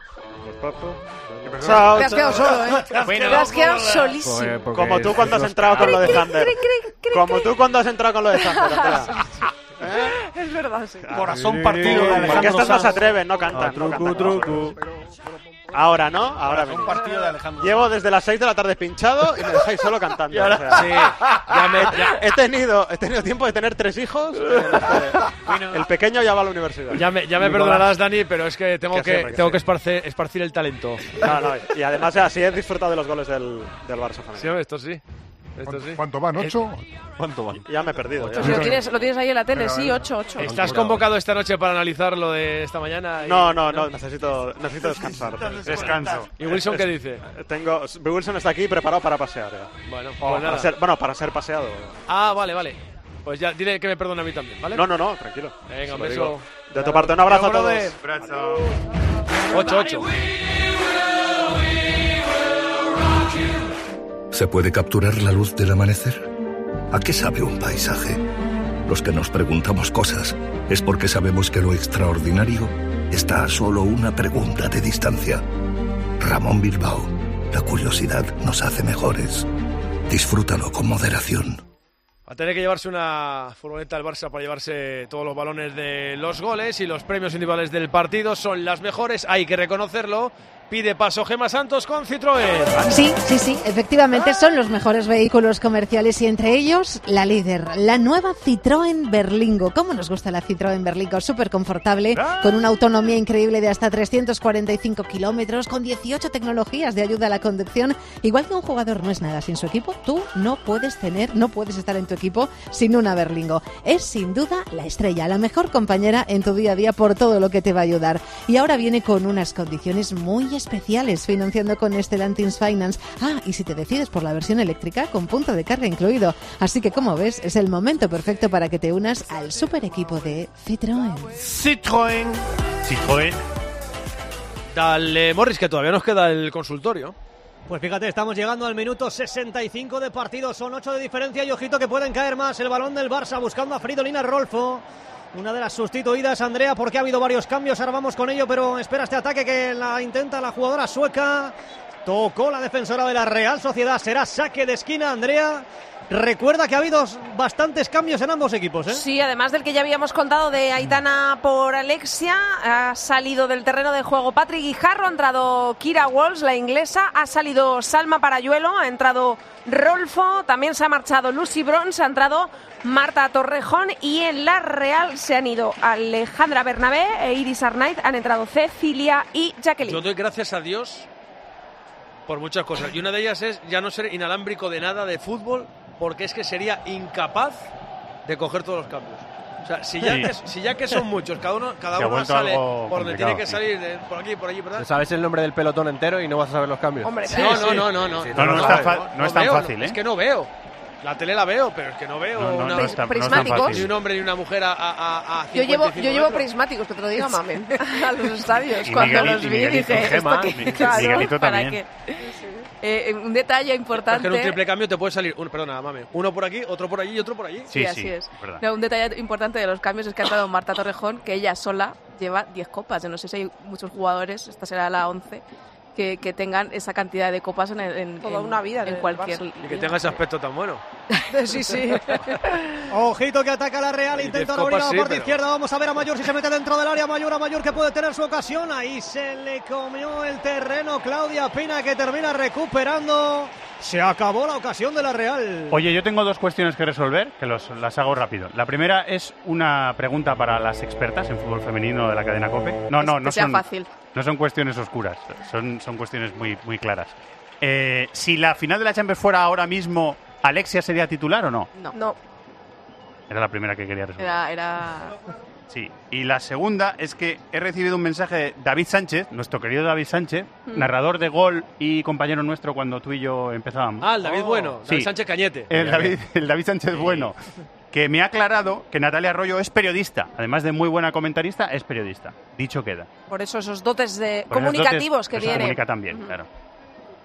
Chao, te has quedado solo, ¿eh? Bueno, te has quedado solísimo. Porque, porque Como tú cuando has entrado con lo de Thunder. Como tú cuando has entrado con lo de Thunder. ¿Eh? Es verdad, sí. Corazón partido de Alejandro Porque estas no Sanz. se atreven, no cantan. Ah, truco, no cantan, truco. Ahora, ¿no? Ahora Un partido de Alejandro Llevo desde las seis de la tarde pinchado y me dejáis solo cantando. Y ahora, o sea, sí, ya me, ya, he, tenido, he tenido tiempo de tener tres hijos. Eh, bueno, el pequeño ya va a la universidad. ya me, ya me perdonarás, Dani, pero es que tengo Que que, siempre, que tengo que sí. esparcir, esparcir el talento. No, no, y además así he disfrutado de los goles del, del Barça femenino. Sí, esto sí. Esto sí. ¿Cuánto van? ¿Ocho? ¿Cuánto van? Ya me he perdido. Ya. Pues lo, tienes, lo tienes ahí en la tele, sí, ocho ocho. ¿Estás convocado esta noche para analizar lo de esta mañana? Y- No, no, no, necesito, necesito descansar. Descanso. ¿Y Wilson qué dice? Tengo, Wilson está aquí preparado para pasear. Ya. Bueno, O pues para nada. ser, bueno, para ser paseado. Ah, vale, vale. Pues ya, dile que me perdone a mí también, ¿vale? No, no, no, tranquilo. Venga, Se un lo beso. digo. De tu parte, un abrazo a Chao, todos. brother. ocho ocho. ¿Se puede capturar la luz del amanecer? ¿A qué sabe un paisaje? Los que nos preguntamos cosas es porque sabemos que lo extraordinario está a solo una pregunta de distancia. Ramón Bilbao, la curiosidad nos hace mejores. Disfrútalo con moderación. Va a tener que llevarse una furgoneta del Barça para llevarse todos los balones de los goles y los premios individuales del partido son las mejores, hay que reconocerlo. Pide paso Gemma Santos con Citroën. Sí, sí, sí, efectivamente son los mejores vehículos comerciales y entre ellos la líder, la nueva Citroën Berlingo. ¿Cómo nos gusta la Citroën Berlingo? Súper confortable, con una autonomía increíble de hasta trescientos cuarenta y cinco kilómetros, con dieciocho tecnologías de ayuda a la conducción. Igual que un jugador no es nada sin su equipo, tú no puedes tener, no puedes estar en tu equipo sin una Berlingo. Es sin duda la estrella, la mejor compañera en tu día a día por todo lo que te va a ayudar. Y ahora viene con unas condiciones muy especiales, financiando con Stellantis Finance. Ah, y si te decides por la versión eléctrica, con punto de carga incluido. Así que, como ves, es el momento perfecto para que te unas al super equipo de Citroën. Citroën. Citroën. Dale, Morris, que todavía nos queda el consultorio. Pues fíjate, estamos llegando al minuto sesenta y cinco de partido, son ocho de diferencia y ojito que pueden caer más. El balón del Barça buscando a Fridolina Rolfo. Una de las sustituidas, Andrea, porque ha habido varios cambios, ahora vamos con ello, pero espera este ataque que la intenta la jugadora sueca. Tocó la defensora de la Real Sociedad, será saque de esquina, Andrea. Recuerda que ha habido bastantes cambios en ambos equipos, ¿eh? Sí, además del que ya habíamos contado de Aitana por Alexia, ha salido del terreno de juego Patrick Guijarro, ha entrado Kira Walsh, la inglesa, ha salido Salma Parayuelo, ha entrado Rolfo, también se ha marchado Lucy Bronze, ha entrado Marta Torrejón y en la Real se han ido Alejandra Bernabé e Iris Arnaiz, han entrado Cecilia y Jacqueline. Yo doy gracias a Dios por muchas cosas y una de ellas es ya no ser inalámbrico de nada de fútbol, porque es que sería incapaz de coger todos los cambios. O sea, si ya, Sí. que, si ya que son muchos, cada uno, cada Se ha uno vuelto sale algo por donde tiene complicado, que sí. salir, de- por aquí, por allí, ¿verdad? Te sabes el nombre del pelotón entero y no vas a saber los cambios. Hombre, Sí, no, no, no, no, no. Sí, No, no, lo es tan sabes, fa- ¿no? no es tan veo, fácil, ¿eh? Es que no veo. La tele la veo, pero es que no veo No, no, una- no es tan- no es tan prismáticos. fácil. ni un hombre ni una mujer a, a, a, a Yo llevo, cincuenta y cinco yo llevo metros. prismáticos, que te lo diga, mamen, a los estadios. Y Cuando Miguelito- los y vi Miguelito, dije, Gemma, ¿esto qué? Mi- Claro, Miguelito ¿para también. qué? Eh, un detalle importante. Es que en un triple cambio te puede salir, un, perdona, mame, uno por aquí, otro por allí y otro por allí. Sí, así sí, es. es verdad. No, un detalle importante de los cambios es que ha entrado Marta Torrejón, que ella sola lleva diez copas. Yo no sé si hay muchos jugadores, esta será la once, que, que tengan esa cantidad de copas en, el- en, Toda en- una vida en en el cualquier Barça. Y que tenga ese aspecto tan bueno. sí, sí. Ojito que ataca la Real, Y intenta diez abrir a la copas, sí, parte pero- izquierda. Vamos a ver a Mayor si se mete dentro del área. Mayor a Mayor que puede tener su ocasión. Ahí se le comió el terreno Claudia Pina, que termina recuperando. Se acabó la ocasión de la Real. Oye, yo tengo dos cuestiones que resolver, que los, las hago rápido. La primera es una pregunta para las expertas en fútbol femenino de la cadena COPE. No, no, Que no sea son, fácil. no son cuestiones oscuras, son, son cuestiones muy, muy claras. Eh, si la final de la Champions fuera ahora mismo, ¿Alexia sería titular o no? No. No. Era la primera que quería resolver. Era, era... Sí, y la segunda es que he recibido un mensaje de David Sánchez, nuestro querido David Sánchez, Mm. narrador de Gol y compañero nuestro cuando tú y yo empezábamos. Ah, el David Bueno, David Sí. Sánchez Cañete. El David, el David Sánchez Bueno, que me ha aclarado que Natalia Arroyo es periodista, además de muy buena comentarista, es periodista. Dicho queda. Por eso esos dotes de Por esos comunicativos dotes, que pues, tiene. comunica también, claro.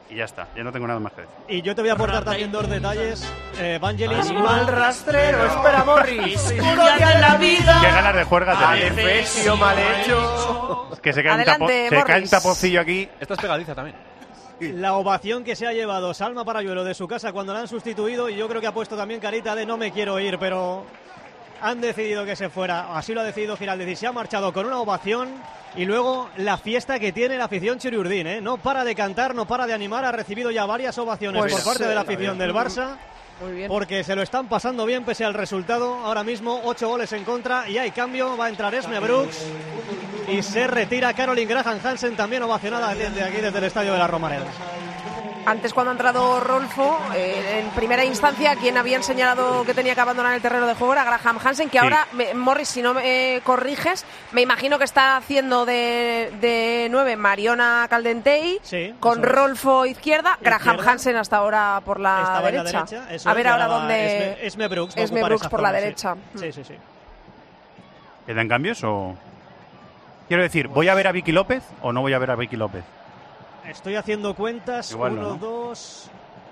Y ya está, ya no tengo nada más que decir. Y yo te voy a aportar también dos detalles. Eh, Vangelis, Animal rastrero, espera Morris. Historia de la vida. Qué ganas de juergas de Adefesio mal hecho. Es que se cae un Adelante, tapo- se Morris. cae un tapocillo aquí. Esta es pegadiza también. La ovación que se ha llevado Salma Parayuelo de su casa cuando la han sustituido, y yo creo que ha puesto también carita de no me quiero ir, pero han decidido que se fuera. Así lo ha decidido Giraldez y se ha marchado con una ovación. Y luego la fiesta que tiene la afición Churiurdín, ¿eh? No para de cantar, no para de animar, ha recibido ya varias ovaciones Pues, por parte de la eh, afición del Barça. Muy bien. Porque se lo están pasando bien pese al resultado. Ahora mismo ocho goles en contra y hay cambio. Va a entrar Esme Brooks y se retira Caroline Graham Hansen, también ovacionada desde aquí, desde el Estadio de la Romareda. Antes, cuando ha entrado Rolfo, eh, en primera instancia, quien habían señalado que tenía que abandonar el terreno de juego era Graham Hansen, que Sí. ahora, me- Morris, si no me corriges, me imagino que está haciendo de, de nueve Mariona Caldentey, Sí, con eso es. Rolfo izquierda, Graham Izquierda. Hansen hasta ahora por la Estaba en la derecha. derecha, eso A es, ver y ahora ahora va dónde... Esme, Esme Brooks, va a Esme ocupar Brooks esa por la zona, sí. derecha. Sí, sí, sí. ¿Quedan cambios o...? Quiero decir, ¿voy a ver a Vicky López o no voy a ver a Vicky López? Estoy haciendo cuentas. Igual no, Uno, ¿no? dos,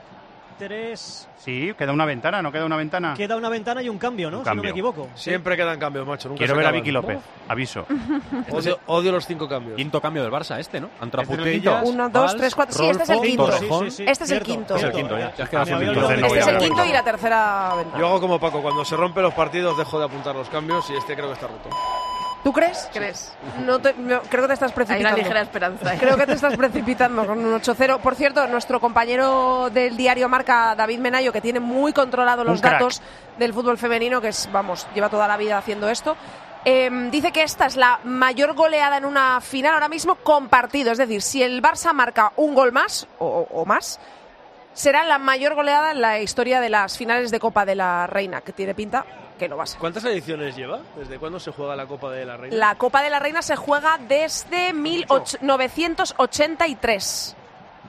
tres. Sí, queda una ventana, ¿no queda una ventana? Queda una ventana y un cambio, ¿no? Un Si no cambio. me equivoco. Siempre quedan cambios, macho. Nunca Quiero se ver a acaban. Vicky López, aviso. Odio, odio los cinco cambios. Quinto cambio del Barça este, ¿no? Entra ¿Este es el Putellas, quinto? Uno, dos, Valls, tres, cuatro. Sí, este es el Rolfo, quinto. Torrejón. Sí, sí, Este es el cierto. quinto. Es el quinto, ya. Ya has quedado Me había sin olvidado Entonces no Este voy es a el ver. quinto y la tercera ventana. Yo hago como Paco, cuando se rompen los partidos dejo de apuntar los cambios y este creo que está roto. ¿Tú crees? ¿Crees? No te- no, creo que te estás Hay precipitando. una ligera esperanza. ¿eh? Creo que te estás precipitando con un ocho cero. Por cierto, nuestro compañero del diario Marca, David Menayo, que tiene muy controlado los Un crack. datos del fútbol femenino, que es, vamos, lleva toda la vida haciendo esto, eh, dice que esta es la mayor goleada en una final ahora mismo con partido. Es decir, si el Barça marca un gol más o, o más, será la mayor goleada en la historia de las finales de Copa de la Reina, que tiene pinta que lo va a ser. ¿Cuántas ediciones lleva? ¿Desde cuándo se juega la Copa de la Reina? La Copa de la Reina se juega desde mil novecientos ochenta y tres.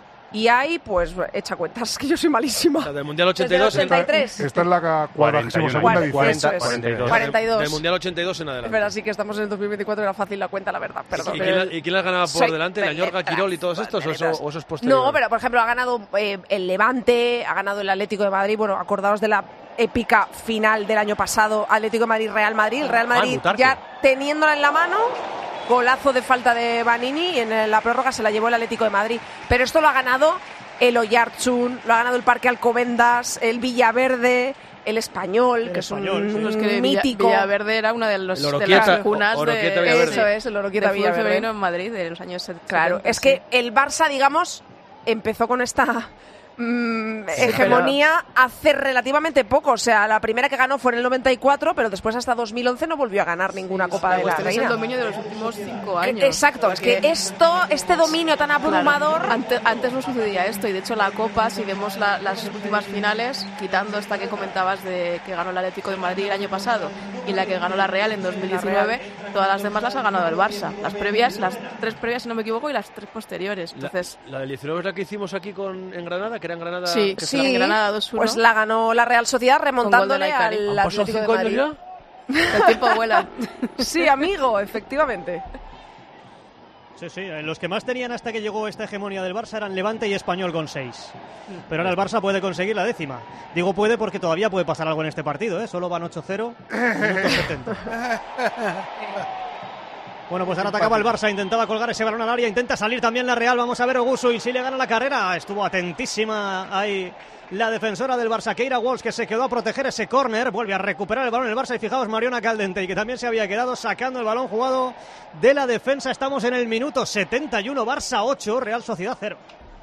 Y hay, pues, echa cuentas, que yo soy malísima. O sea, del Mundial ochenta y dos Desde el ochenta y tres. Esta es la cuadragésima segunda edición. Eso es. cuarenta y dos. cuarenta y dos. Del Mundial ochenta y dos en Es adelante. verdad, sí que estamos en el dos mil veinticuatro, era fácil la cuenta, la verdad. Perdón. ¿Y, quién, la- y quién las ganaba por Soy delante? ¿La Yorga, Quirol y todos estos? ¿O eso, o eso es posterior? No, pero por ejemplo ha ganado eh, el Levante, ha ganado el Atlético de Madrid. Bueno, acordaos de la épica final del año pasado, Atlético de Madrid-Real Madrid. El Real Madrid Butarque. ya teniéndola en la mano, golazo de falta de Vanini y en la prórroga se la llevó el Atlético de Madrid. Pero esto lo ha ganado el Oyarzún, lo ha ganado el Parque Alcobendas, el Villaverde, el Español, El que Español, es sí. un Es que Villa- mítico. Villaverde era una de, los, El de Oroquieta- las cunas Oroquieta de, Villaverde. Eso es, el Oroquieta de fútbol Villaverde. femenino en Madrid de los años setenta. Claro, es que el Barça, digamos, empezó con esta mm, hegemonía hace relativamente poco. O sea, la primera que ganó fue en el noventa y cuatro, pero después hasta dos mil once no volvió a ganar ninguna Copa de la cuestión es el Reina. dominio de los últimos cinco años. Exacto, es que Porque- esto, este dominio tan abrumador... Claro, ante- antes no sucedía esto y de hecho la Copa, si vemos la- las últimas finales, quitando esta que comentabas de que ganó el Atlético de Madrid el año pasado y la que ganó la Real en dos mil diecinueve, todas las demás las ha ganado el Barça. Las previas, las tres previas si no me equivoco y las tres posteriores. La, Entonces, la del diecinueve es la que hicimos aquí con, en Granada, que era en Granada. Sí, que Sí, en Granada dos uno. pues la ganó la Real Sociedad remontándole Gol de Laicari. al ¿Han pasado Atlético de cinco Madrid. años ya? el tiempo vuela. Sí, amigo, efectivamente. Sí, sí, eh, los que más tenían hasta que llegó esta hegemonía del Barça eran Levante y Español con seis. Pero ahora el Barça puede conseguir la décima. Digo puede porque todavía puede pasar algo en este partido, ¿eh? Solo van ocho cero, minuto setenta. Bueno, pues ahora atacaba el Barça, intentaba colgar ese balón al área, intenta salir también la Real, vamos a ver Ogusu y si le gana la carrera, estuvo atentísima ahí la defensora del Barça, Keira Walsh, que se quedó a proteger ese córner, vuelve a recuperar el balón el Barça y fijaos Mariona Caldentey, que también se había quedado sacando el balón jugado de la defensa, estamos en el minuto setenta y uno, Barça ocho, Real Sociedad cero.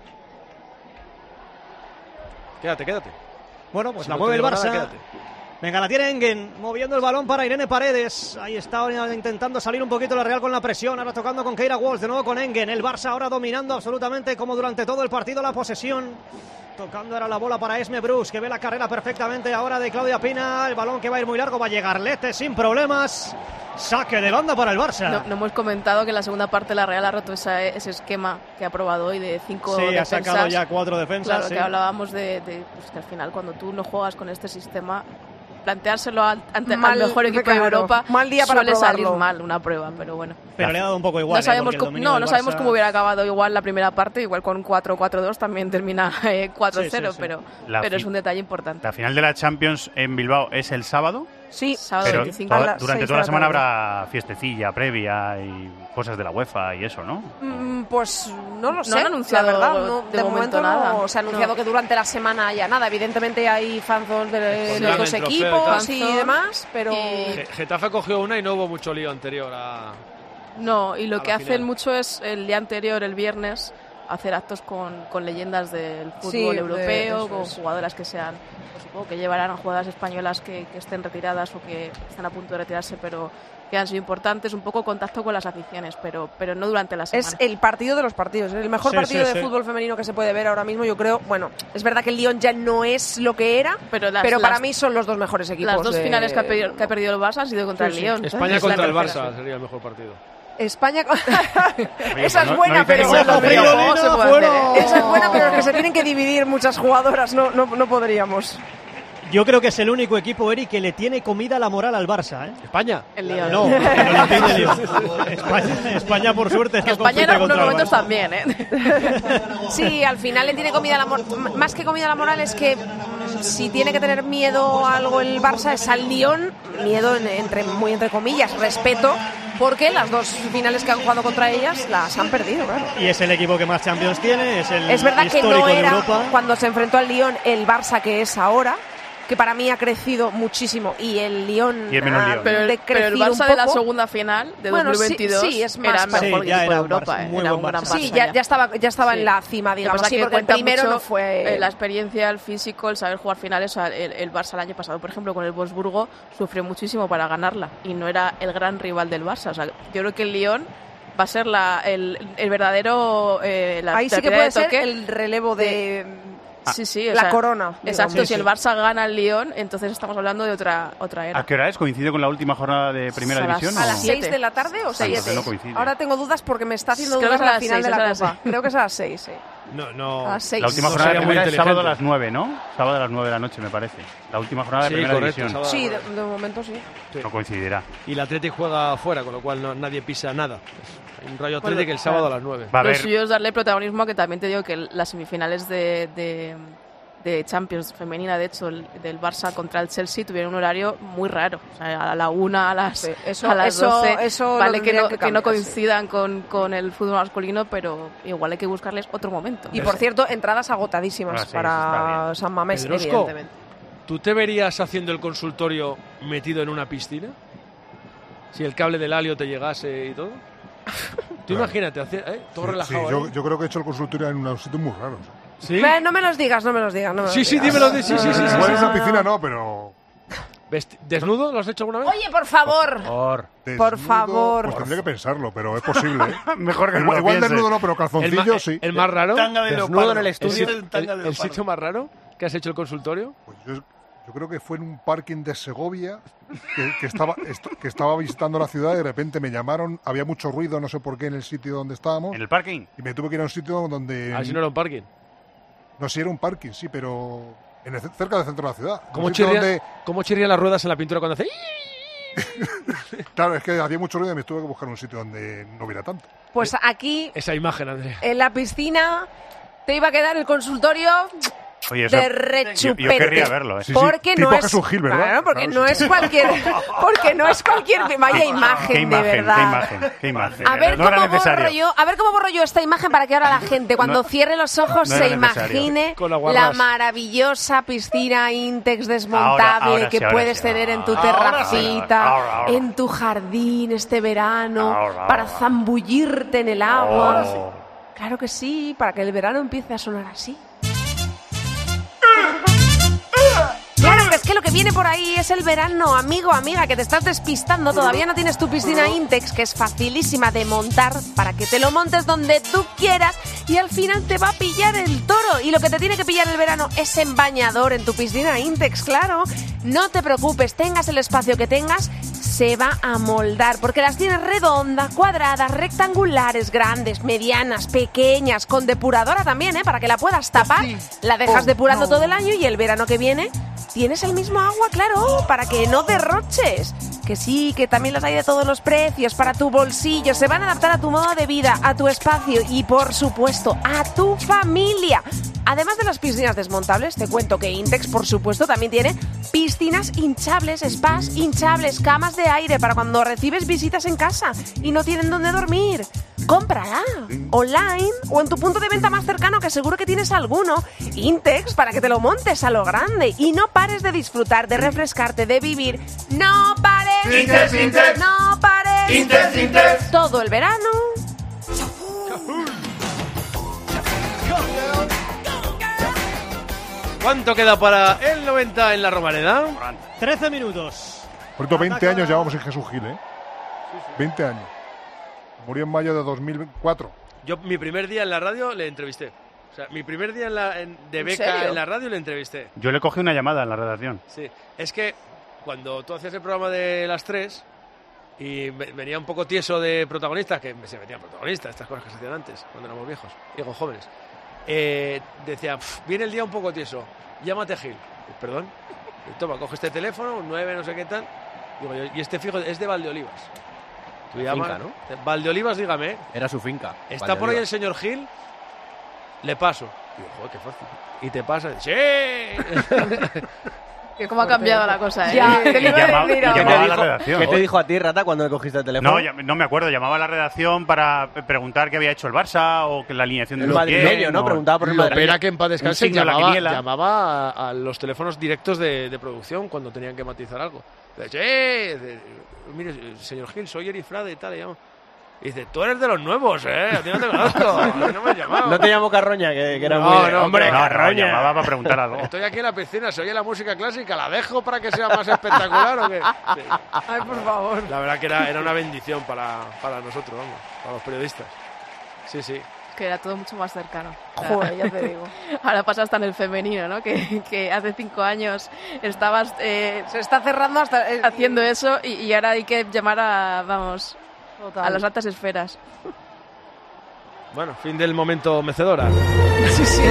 Quédate, quédate. Bueno, pues Si la no mueve te el digo Barça. nada, quédate. Venga, la tiene Engen, moviendo el balón para Irene Paredes. Ahí está intentando salir un poquito la Real con la presión. Ahora tocando con Keira Walsh, de nuevo con Engen. El Barça ahora dominando absolutamente como durante todo el partido la posesión. Tocando ahora la bola para Esme Brooks, que ve la carrera perfectamente ahora de Claudia Pina. El balón que va a ir muy largo, va a llegar Lete sin problemas. Saque de banda para el Barça. No, no hemos comentado que en la segunda parte la Real ha roto esa- ese esquema que ha probado hoy de cinco Sí, ha defensas. sacado ya cuatro defensas. Claro, sí. que hablábamos de, de, pues, que al final cuando tú no juegas con este sistema planteárselo ante Mal, al mejor equipo claro, de Europa mal día para suele salir probarlo. mal una prueba, pero bueno. Pero le ha dado un poco igual. No sabemos, ¿eh? cómo, no, no sabemos cómo hubiera acabado igual la primera parte, igual con cuatro cuatro dos también termina eh, cuatro cero, Sí, sí, sí. pero, La pero fi- es un detalle importante. La final de la Champions en Bilbao es el sábado. Sí, sábado Pero veinticinco. toda- A las durante seis toda de la la semana tarde. habrá fiestecilla previa y cosas de la UEFA y eso, ¿no? Mm, Pues no lo No sé, han anunciado la verdad, no, de de, momento momento nada. no se ha anunciado No. que durante la semana haya nada. Evidentemente hay fanzones de Pondrán los dos el trofeo y equipos tal. y demás, pero Ge- Getafe cogió una y no hubo mucho lío anterior a... No, y lo a que la hacen final. mucho es el día anterior, el viernes, hacer actos con, con leyendas del fútbol Sí, de- europeo, eso con es. jugadoras que sean, pues, supongo que llevarán a jugadoras españolas que, que estén retiradas o que están a punto de retirarse, pero que han sido importantes, un poco contacto con las aficiones, pero, pero no durante la semana. es el partido de los partidos, el mejor Sí, partido sí, de sí. fútbol femenino que se puede ver ahora mismo, yo creo. Bueno, es verdad que el Lyon ya no es lo que era, pero, las- pero para las- mí son los dos mejores equipos. Las dos de- finales que ha, perdido, que ha perdido el Barça han sido contra Sí, el sí. Lyon. España Es la contra el tercera. Barça sería el mejor partido. España. Oye, Esa pues es no- buena, no pero dice que sea pero- frío. ¿cómo se puede hacer, eh? Esa es buena, pero es que se tienen que dividir muchas jugadoras, no, no, no podríamos. Yo creo que es el único equipo, Eric, que le tiene comida la moral al Barça. ¿eh? ¿España? El Lyon. No, el Olympique de Lyon. España, España, por suerte, está España en compite algunos contra el momentos Barça. también, ¿eh? Sí, al final le tiene comida la moral. Más que comida la moral es que mm, si tiene que tener miedo a algo el Barça es al Lyon, miedo en- entre muy entre comillas, respeto, porque las dos finales que han jugado contra ellas las han perdido, claro. Y es el equipo que más Champions tiene, es el Es verdad que histórico no de era Europa. cuando se enfrentó al Lyon el Barça que es ahora, que para mí ha crecido muchísimo y el Lyon Y el menos ha Lyon. Pero el, decrecido pero el un Barça de la poco. segunda final de Bueno, dos mil sí, veintidós sí, es más era Barça. mejor Sí, ya equipo era de un Europa, Barça, ¿eh? muy Era buen un gran Barça. Sí, Barça ya, ya estaba, ya estaba Sí. en la cima, Lo que digamos pasa así, que porque el cuenta primero mucho, no fue... eh, la experiencia, el físico, el saber jugar finales. O sea, el, el Barça el año pasado, por ejemplo, con el Wolfsburgo, sufrió muchísimo para ganarla y no era el gran rival del Barça. O sea, yo creo que el Lyon va a ser la, el, el verdadero... Eh, la Ahí sí que tercera puede de ser toque el relevo de... Sí, sí, o la sea, corona. Exacto, digamos. si el Barça gana al Lyon, entonces estamos hablando de otra, otra era. ¿A qué hora es? ¿Coincide con la última jornada de Primera A las- División? ¿A o- las seis de la tarde o Ah, entonces siete? no coincide. Ahora tengo dudas porque me está haciendo Creo que dudas es a la las final seis, de es a la las Copa. seis. Creo que es a las seis, sí. No, no. A las seis. La última No jornada de sería muy Primera es sábado a inteligente. las nueve, ¿no? Sábado a las nueve de la noche, me parece. La última jornada de Sí, Primera correcto, División. sábado. Sí, de, de momento sí. No coincidirá. Y el Athletic juega afuera, con lo cual no, nadie pisa nada. Hay un Rayo Bueno, Athletic el sábado a las nueve. Va a Lo haber suyo es darle protagonismo, que también te digo que las semifinales de, de, de Champions femenina, de hecho, el- del Barça contra el Chelsea, tuvieron un horario muy raro. O sea, a la una, a las, Sí, eso- a las eso- doce. eso lo vale que tendrían no, que que no cambiar, sí. coincidan con, con el fútbol masculino, pero igual hay que buscarles otro momento. Y por cierto, entradas agotadísimas Ah, sí, eso está para bien. San Mamés, Pedrusco, evidentemente. ¿tú te verías haciendo el consultorio metido en una piscina? Si el cable del alio te llegase y todo. Tú imagínate, hacer, ¿eh? todo Sí, relajado. sí, yo, ahí. yo creo que he hecho el consultorio en unos sitios muy raros. ¿Sí? Ve, no me los digas, no me los digas. No me los Sí, sí, digas. dímelo. di- Sí, sí, sí. sí, Igual sí, en sí. una piscina no, pero... Vesti- ¿Desnudo? ¿Lo has hecho alguna vez? Oye, por favor. Por. Por desnudo, favor. Pues tendría que pensarlo, pero es posible. ¿eh? Mejor que no igual lo igual pienses. desnudo no, pero El, ma- calzoncillo sí. el más raro. Tanga de desnudo leopardo. en el estudio. El El, tanga de el leopardo. sitio más raro que has hecho el consultorio. Pues yo, yo creo que fue en un parking de Segovia que, que estaba, est- que estaba visitando la ciudad y de repente me llamaron, había mucho ruido, no sé por qué, en el sitio donde estábamos. ¿En el parking? Y me tuve que ir a un sitio donde... A ver si no era un parking. No, sí era un parking, sí, pero en el ce- cerca del centro de la ciudad. ¿Cómo Un sitio chirría, donde- ¿Cómo chirrían las ruedas en la pintura cuando hace? Claro, es que hacía mucho ruido y me tuve que buscar un sitio donde no hubiera tanto. Pues aquí, Esa imagen, Andrea. en la piscina, te iba a quedar el consultorio Oye, eso, de yo, rechupete. yo querría verlo, ¿eh? Sí, sí, Porque tipo no es, Jesús Gil, ¿verdad? Claro, porque Claro, no sí. es cualquier, porque no es cualquier, vaya imagen, Qué imagen, de verdad. qué imagen, qué imagen. A ver no era cómo borro necesario. yo, a ver cómo borro yo esta imagen para que ahora la gente cuando No- cierre los ojos no se era necesario. imagine Con la aguarrás. maravillosa piscina Intex desmontable Ahora, ahora que sí, ahora puedes sí. tener en tu Ahora terracita, ahora, ahora. en tu jardín este verano, Ahora, para ahora. zambullirte en el agua. Oh. Claro que sí, para que el verano empiece a sonar así. Claro que es que lo que viene por ahí es el verano, amigo, amiga, que te estás despistando. Todavía no tienes tu piscina Intex, que es facilísima de montar para que te lo montes donde tú quieras y al final te va a pillar el toro. Y lo que te tiene que pillar el verano es en bañador en tu piscina Intex, claro. No te preocupes, tengas el espacio que tengas, se va a moldar, porque las tienes redondas, cuadradas, rectangulares, grandes, medianas, pequeñas, con depuradora también, ¿eh? Para que la puedas tapar. La dejas Oh, depurando no. todo el año y el verano que viene tienes el mismo agua, claro, para que no derroches. Que sí, que también las hay de todos los precios, para tu bolsillo. Se van a adaptar a tu modo de vida, a tu espacio y, por supuesto, a tu familia. Además de las piscinas desmontables, te cuento que Intex, por supuesto, también tiene piscinas hinchables, spas hinchables, camas de aire para cuando recibes visitas en casa y no tienen dónde dormir. Cómprala online o en tu punto de venta más cercano, que seguro que tienes alguno. Intex, para que te lo montes a lo grande y no pares de disfrutar, de refrescarte, de vivir. ¡No pares! Intex, Intex. ¡No pares! Intex, Intex. Todo el verano. ¿Cuánto queda para el noventa en la Romareda? trece minutos. Por cierto, veinte años llevamos en Jesús Gil, ¿eh? veinte años. Murió en mayo de dos mil cuatro. Yo mi primer día en la radio le entrevisté. O sea, mi primer día en la, en, de ¿En beca serio? en la radio le entrevisté. Yo le cogí una llamada en la redacción. Sí, es que cuando tú hacías el programa de las tres y me- venía un poco tieso de protagonistas, que se metían protagonistas, estas cosas que se hacían antes, cuando éramos viejos, digo jóvenes, eh, decía, "Pf, viene el día un poco tieso, llámate Gil". Y, perdón, y toma, coge este teléfono, un nueve, no sé qué tal, digo yo, y este fijo es de Valdeolivas. Tú La llamas, finca, ¿no? Valdeolivas, dígame. Era su finca. ¿Está por ahí el Valdeolivas. señor Gil? Le paso. Digo, joder, qué fácil. Y te pasa, ¡sí! Que cómo ha cambiado la cosa, ¿eh? Ya, Y llamaba, y llamaba a la redacción. ¿Qué te dijo a ti, Rata, cuando le cogiste el teléfono? No, ya- no me acuerdo. Llamaba a la redacción para preguntar qué había hecho el Barça o que la alineación de El los madrileño, ¿no? Preguntaba por el Lo madrileño. pena que en paz descanse Un signo en la llamaba, quiniela. llamaba a, a los teléfonos directos de, de producción cuando tenían que matizar algo. Dice, "Eh, de- mire, señor Gil, soy Eri Frade y tal", le llamo. Y dice, tú eres de los nuevos, ¿eh? A ti no te conozco, a mí no me has llamado. No te llamo Carroña, que, que era No, muy... no, hombre, no, no, Carroña. llamaba para preguntar algo. Estoy aquí en la piscina, se oye la música clásica, ¿la dejo para que sea más espectacular o qué? Sí. Ay, por favor. La verdad que era, era una bendición para, para nosotros, vamos, para los periodistas. Sí, sí. Que era todo mucho más cercano. Joder, ya te digo. Ahora pasa hasta en el femenino, ¿no? Que, que hace cinco años estabas eh, Se está cerrando hasta... eh, haciendo eso y, y ahora hay que llamar a, vamos, Total. a las altas esferas. Bueno, fin del momento mecedora. Sí, sí.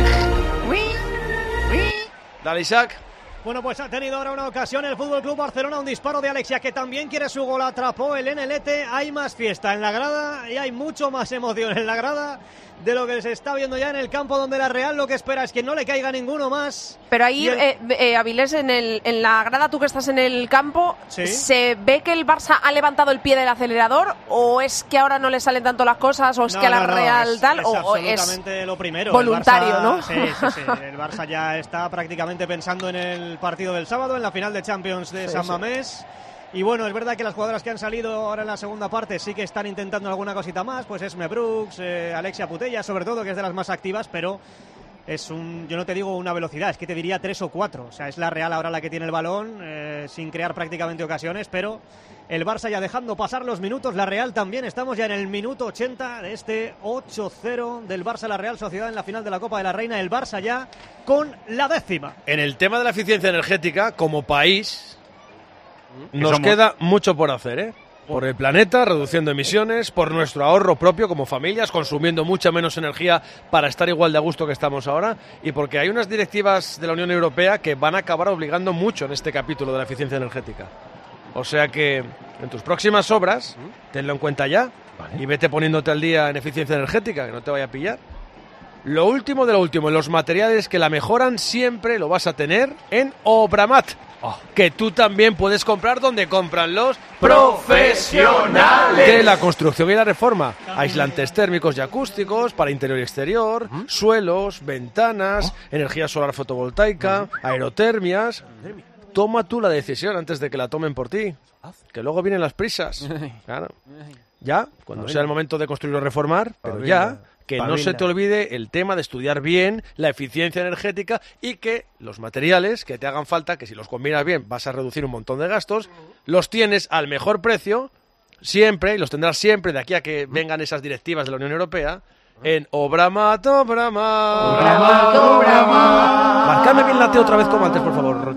Dale, Isaac. Bueno, pues ha tenido ahora una ocasión el Fútbol Club Barcelona, un disparo de Alexia que también quiere su gol, atrapó el N L T, hay más fiesta en la grada y hay mucho más emoción en la grada de lo que se está viendo ya en el campo, donde la Real lo que espera es que no le caiga ninguno más. Pero ahí, Y el- eh, eh, Avilés, en, el, en la grada, tú que estás en el campo, Sí. ¿se ve que el Barça ha levantado el pie del acelerador o es que ahora no le salen tanto las cosas o es No, que a la no, no, Real es, tal es o, o es absolutamente lo primero. voluntario, El Barça- ¿no? Sí, sí, sí. El Barça ya está prácticamente pensando en el partido del sábado, en la final de Champions de Sí, San sí. Mamés. Y bueno, es verdad que las jugadoras que han salido ahora en la segunda parte sí que están intentando alguna cosita más, pues Esme Brooks, eh, Alexia Putellas, sobre todo, que es de las más activas, pero es un, yo no te digo una velocidad, es que te diría tres o cuatro. O sea, es la Real ahora la que tiene el balón, eh, sin crear prácticamente ocasiones, pero el Barça ya dejando pasar los minutos, la Real también. Estamos ya en el minuto ochenta de este ocho cero del Barça, la Real Sociedad en la final de la Copa de la Reina. El Barça ya con la décima. En el tema de la eficiencia energética, como país, nos somos? queda mucho por hacer, ¿eh? Por el planeta, reduciendo emisiones, por nuestro ahorro propio como familias, consumiendo mucha menos energía para estar igual de a gusto que estamos ahora, y porque hay unas directivas de la Unión Europea que van a acabar obligando mucho en este capítulo de la eficiencia energética. O sea que en tus próximas obras, tenlo en cuenta ya, y vete poniéndote al día en eficiencia energética, que no te vaya a pillar. Lo último de lo último, en los materiales que la mejoran siempre lo vas a tener en Obramat, que tú también puedes comprar donde compran los Profesionales de la construcción y la reforma. Aislantes térmicos y acústicos para interior y exterior, suelos, ventanas, energía solar fotovoltaica, aerotermias. Toma tú la decisión antes de que la tomen por ti, que luego vienen las prisas. Claro. Ya, cuando sea el momento de construir o reformar, pero ya, que no se te olvide el tema de estudiar bien la eficiencia energética y que los materiales que te hagan falta, que si los combinas bien vas a reducir un montón de gastos, los tienes al mejor precio siempre, y los tendrás siempre de aquí a que vengan esas directivas de la Unión Europea, en Obramat, Obramat. Obramat, Obramat. Marcadme bien la T otra vez como antes, por favor.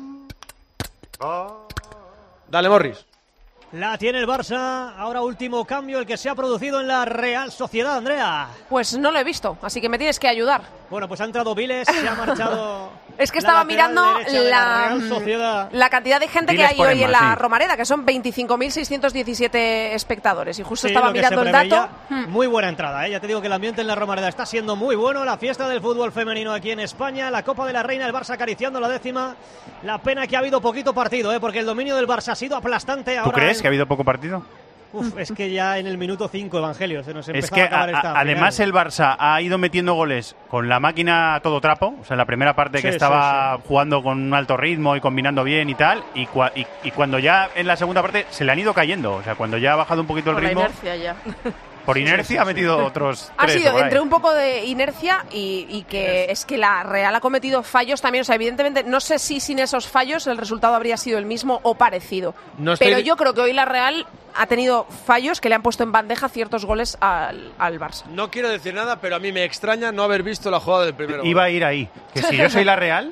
Dale, Morris. La tiene el Barça, ahora último cambio, el que se ha producido en la Real Sociedad, Andrea. Pues no lo he visto, así que me tienes que ayudar. Bueno, pues ha entrado Viles, se ha marchado. Es que estaba mirando de la, la, Real Sociedad. la cantidad de gente Viles que hay hoy en más, la sí. Romareda, que son veinticinco mil seiscientos diecisiete espectadores. Y justo Sí, estaba lo que mirando se el preveía, dato. Hmm. Muy buena entrada, ¿eh? Ya te digo que el ambiente en la Romareda está siendo muy bueno. La fiesta del fútbol femenino aquí en España, la Copa de la Reina, el Barça acariciando la décima. La pena que ha habido poquito partido, ¿eh? Porque el dominio del Barça ha sido aplastante. ¿Tú Ahora crees en... que ha habido poco partido? Uf, es que ya en el minuto cinco, Evangelio, se nos Es empezaba que a acabar a- esta a- además final. el Barça ha ido metiendo goles con la máquina a todo trapo, o sea, en la primera parte que Sí, estaba jugando con un alto ritmo y combinando bien y tal, y, cua- y, y cuando ya en la segunda parte se le han ido cayendo, o sea, cuando ya ha bajado un poquito el Por la ritmo, inercia ya. por inercia ha metido otros Ha tres. sido por ahí. entre un poco de inercia y, y que es que la Real ha cometido fallos también. O sea, evidentemente, no sé si sin esos fallos el resultado habría sido el mismo o parecido. No estoy- Pero yo creo que hoy la Real ha tenido fallos que le han puesto en bandeja ciertos goles al, al Barça. No quiero decir nada, pero a mí me extraña no haber visto la jugada del primero. Iba a ir ahí, que si yo soy la Real,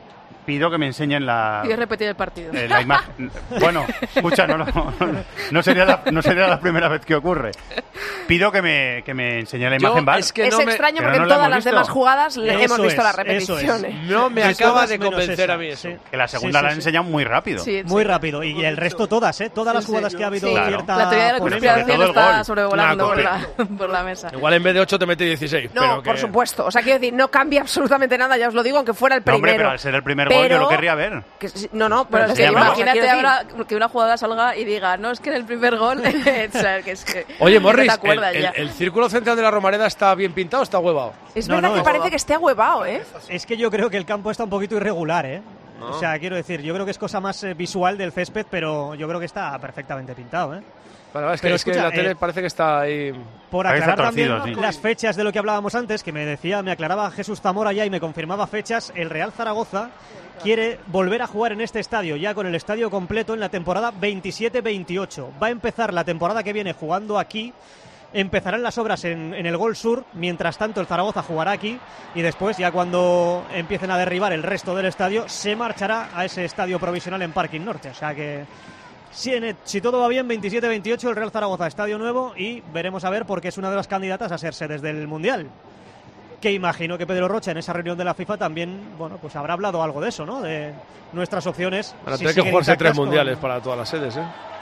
pido que me enseñen la, Y repetir el partido. eh, la imagen. Bueno, escucha, no, no, no, sería la, no sería la primera vez que ocurre. Pido que me, que me enseñe la Yo imagen V A R. es que es no me- extraño Pero porque no en la todas hemos las visto. demás jugadas le Eso hemos visto es, las eso es. repeticiones. No me De acaba todas de menos convencer esa, a mí eso. sí. Que la segunda Sí, la sí, han sí. enseñado muy rápido. Sí, Muy sí. rápido. Y el resto todas, ¿eh? Todas las Sí, jugadas sí. que ha habido Sí. cierta La teoría de la polémica. sobre conspiración todo el está gol. sobrevolando Nah, por la, por la mesa. Igual en vez de ocho te mete dieciséis. No, pero por que- supuesto. O sea, quiero decir, no cambia absolutamente nada, ya os lo digo, aunque fuera el No, primero. hombre, pero al ser el primer gol yo Pero- lo querría ver. Que sí, no, no, pero Es es que que vamos, Imagínate quiero decir- ahora que una jugada salga y diga, no, es que en el primer gol. o sea, que es que, Oye, que Morris, no te el, acuerdas el- ya. el círculo central de la Romareda está bien pintado o está huevado? Es No, verdad no, que es- parece que esté ahuevado, ¿eh? Es que yo creo que el campo está un poquito irregular, ¿eh? No. O sea, quiero decir, yo creo que es cosa más eh, visual del césped, pero yo creo que está perfectamente pintado, ¿eh? Vale, vale, es que, Pero es que escucha, la tele eh, parece que está ahí. Por Parece aclarar torcido, también sí. las fechas de lo que hablábamos antes, que me decía, me aclaraba Jesús Zamora ya y me confirmaba fechas, el Real Zaragoza quiere volver a jugar en este estadio, ya con el estadio completo en la temporada veintisiete veintiocho. Va a empezar la temporada que viene jugando aquí, empezarán las obras en, en el Gol Sur, mientras tanto el Zaragoza jugará aquí y después, ya cuando empiecen a derribar el resto del estadio, se marchará a ese estadio provisional en Parking Norte. O sea que, si, en- si todo va bien, veintisiete veintiocho el Real Zaragoza, estadio nuevo, y veremos a ver porque es una de las candidatas a ser sedes del Mundial. Que imagino que Pedro Rocha en esa reunión de la FIFA también, bueno, pues habrá hablado algo de eso, ¿no? De nuestras opciones. Van a si tener que siguen jugarse tres intactas con- mundiales para todas las sedes, ¿eh?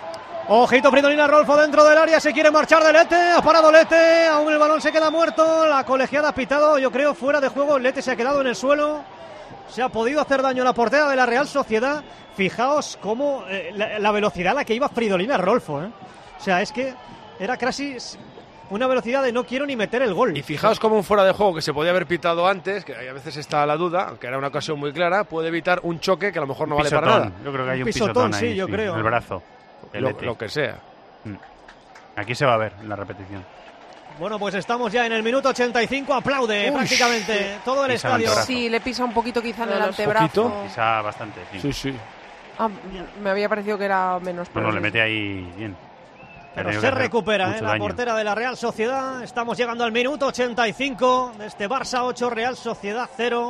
Ojito, Fridolina Rolfo dentro del área, se quiere marchar de Lete, ha parado Lete, aún el balón se queda muerto, la colegiada ha pitado, yo creo, fuera de juego, Lete se ha quedado en el suelo, se ha podido hacer daño a la portera de la Real Sociedad. Fijaos cómo eh, la, la velocidad a la que iba Fridolina Rolfo, ¿eh? O sea, es que era casi una velocidad de no quiero ni meter el gol. Y fijaos cómo un fuera de juego que se podía haber pitado antes, que a veces está la duda, aunque era una ocasión muy clara, puede evitar un choque que a lo mejor no Un vale para pisotón. nada. Yo creo que hay Un un pisotón, pisotón, ahí, sí, yo creo. en el brazo. El Lo, Lete. lo que sea. Aquí se va a ver en la repetición. Bueno, pues estamos ya en el minuto ochenta y cinco, aplaude Uy, prácticamente todo el pisa el estadio. antebrazo. Sí, le pisa un poquito quizá en el Los- antebrazo. Quizá bastante, sí. Sí, sí. Ah, me había parecido que era menos. Bueno, pero le sí. mete ahí bien. Pero Ha tenido se que hacer recupera mucho ¿eh? la daño. portera de la Real Sociedad. Estamos llegando al minuto ochenta y cinco de este Barça ocho, Real Sociedad cero.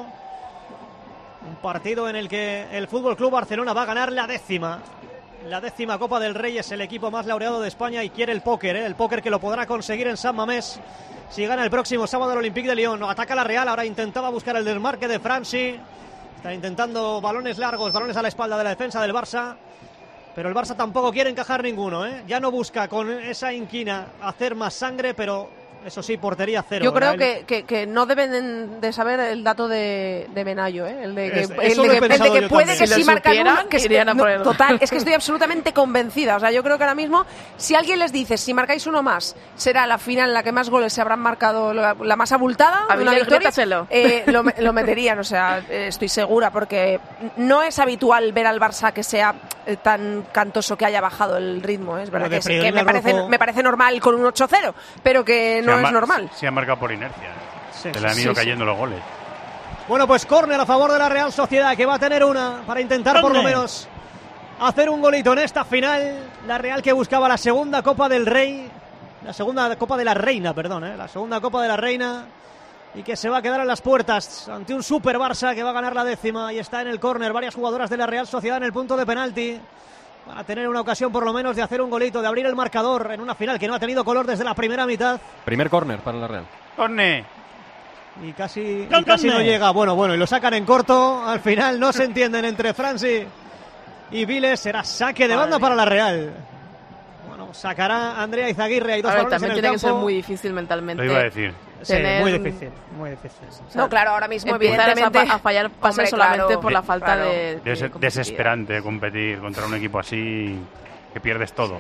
Un partido en el que el Fútbol Club Barcelona va a ganar la décima. La décima Copa del Rey, es el equipo más laureado de España y quiere el póker, ¿eh? el póker que lo podrá conseguir en San Mamés si gana el próximo sábado el Olympique de Lyon. Ataca la Real, ahora intentaba buscar el desmarque de Franci. Está intentando balones largos, balones a la espalda de la defensa del Barça. Pero el Barça tampoco quiere encajar ninguno, ¿eh? Ya no busca con esa inquina hacer más sangre, pero eso sí, portería cero. Yo creo El- que, que, que no deben de saber el dato de, de Menayo, ¿eh? El de que, Es- el eso de lo he que, el de pensado que yo puede también. que Si sí lo marcan supieran, uno, que es- irían a no, por el gol. total, es que estoy absolutamente convencida. O sea, yo creo que ahora mismo, si alguien les dice, si marcáis uno más, será la final en la que más goles se habrán marcado, la, la más abultada, A de una Miguel, victoria, grítaselo. eh, lo, me- lo meterían, o sea, eh, estoy segura, porque no es habitual ver al Barça que sea eh, tan cantoso que haya bajado el ritmo, ¿eh? Es verdad Lo de que, es- que Fridolina me, parece, Rolfo- me parece normal con un ocho cero, pero que Se no ha es mar- normal. Se ha marcado por inercia. Sí, Se le han sí, ido sí. cayendo los goles. Bueno, pues córner a favor de la Real Sociedad, que va a tener una para intentar por lo Córner. menos hacer un golito en esta final. La Real que buscaba la segunda Copa del Rey, la segunda Copa de la Reina, perdón, ¿eh? la segunda Copa de la Reina, y que se va a quedar en las puertas ante un super Barça que va a ganar la décima y está en el córner. Varias jugadoras de la Real Sociedad en el punto de penalti. Van a tener una ocasión por lo menos de hacer un golito, de abrir el marcador en una final que no ha tenido color desde la primera mitad. Primer córner para la Real. ¡Corne! y casi, y casi no llega. Bueno, bueno, y lo sacan en corto. Al final no se entienden entre Franci y Viles. Será saque de banda para la Real. Bueno, sacará Andrea Izaguirre. Hay dos Ahora, balones también en el tiene campo. que ser muy difícil mentalmente. Lo iba a decir. Sí, tener- muy difícil, muy difícil. O sea, No, claro, ahora mismo empezar evidentemente a, a fallar pases Hombre, solamente claro, por la De- falta claro. de, Debe de ser competitividad. desesperante competir contra un equipo así que pierdes todo.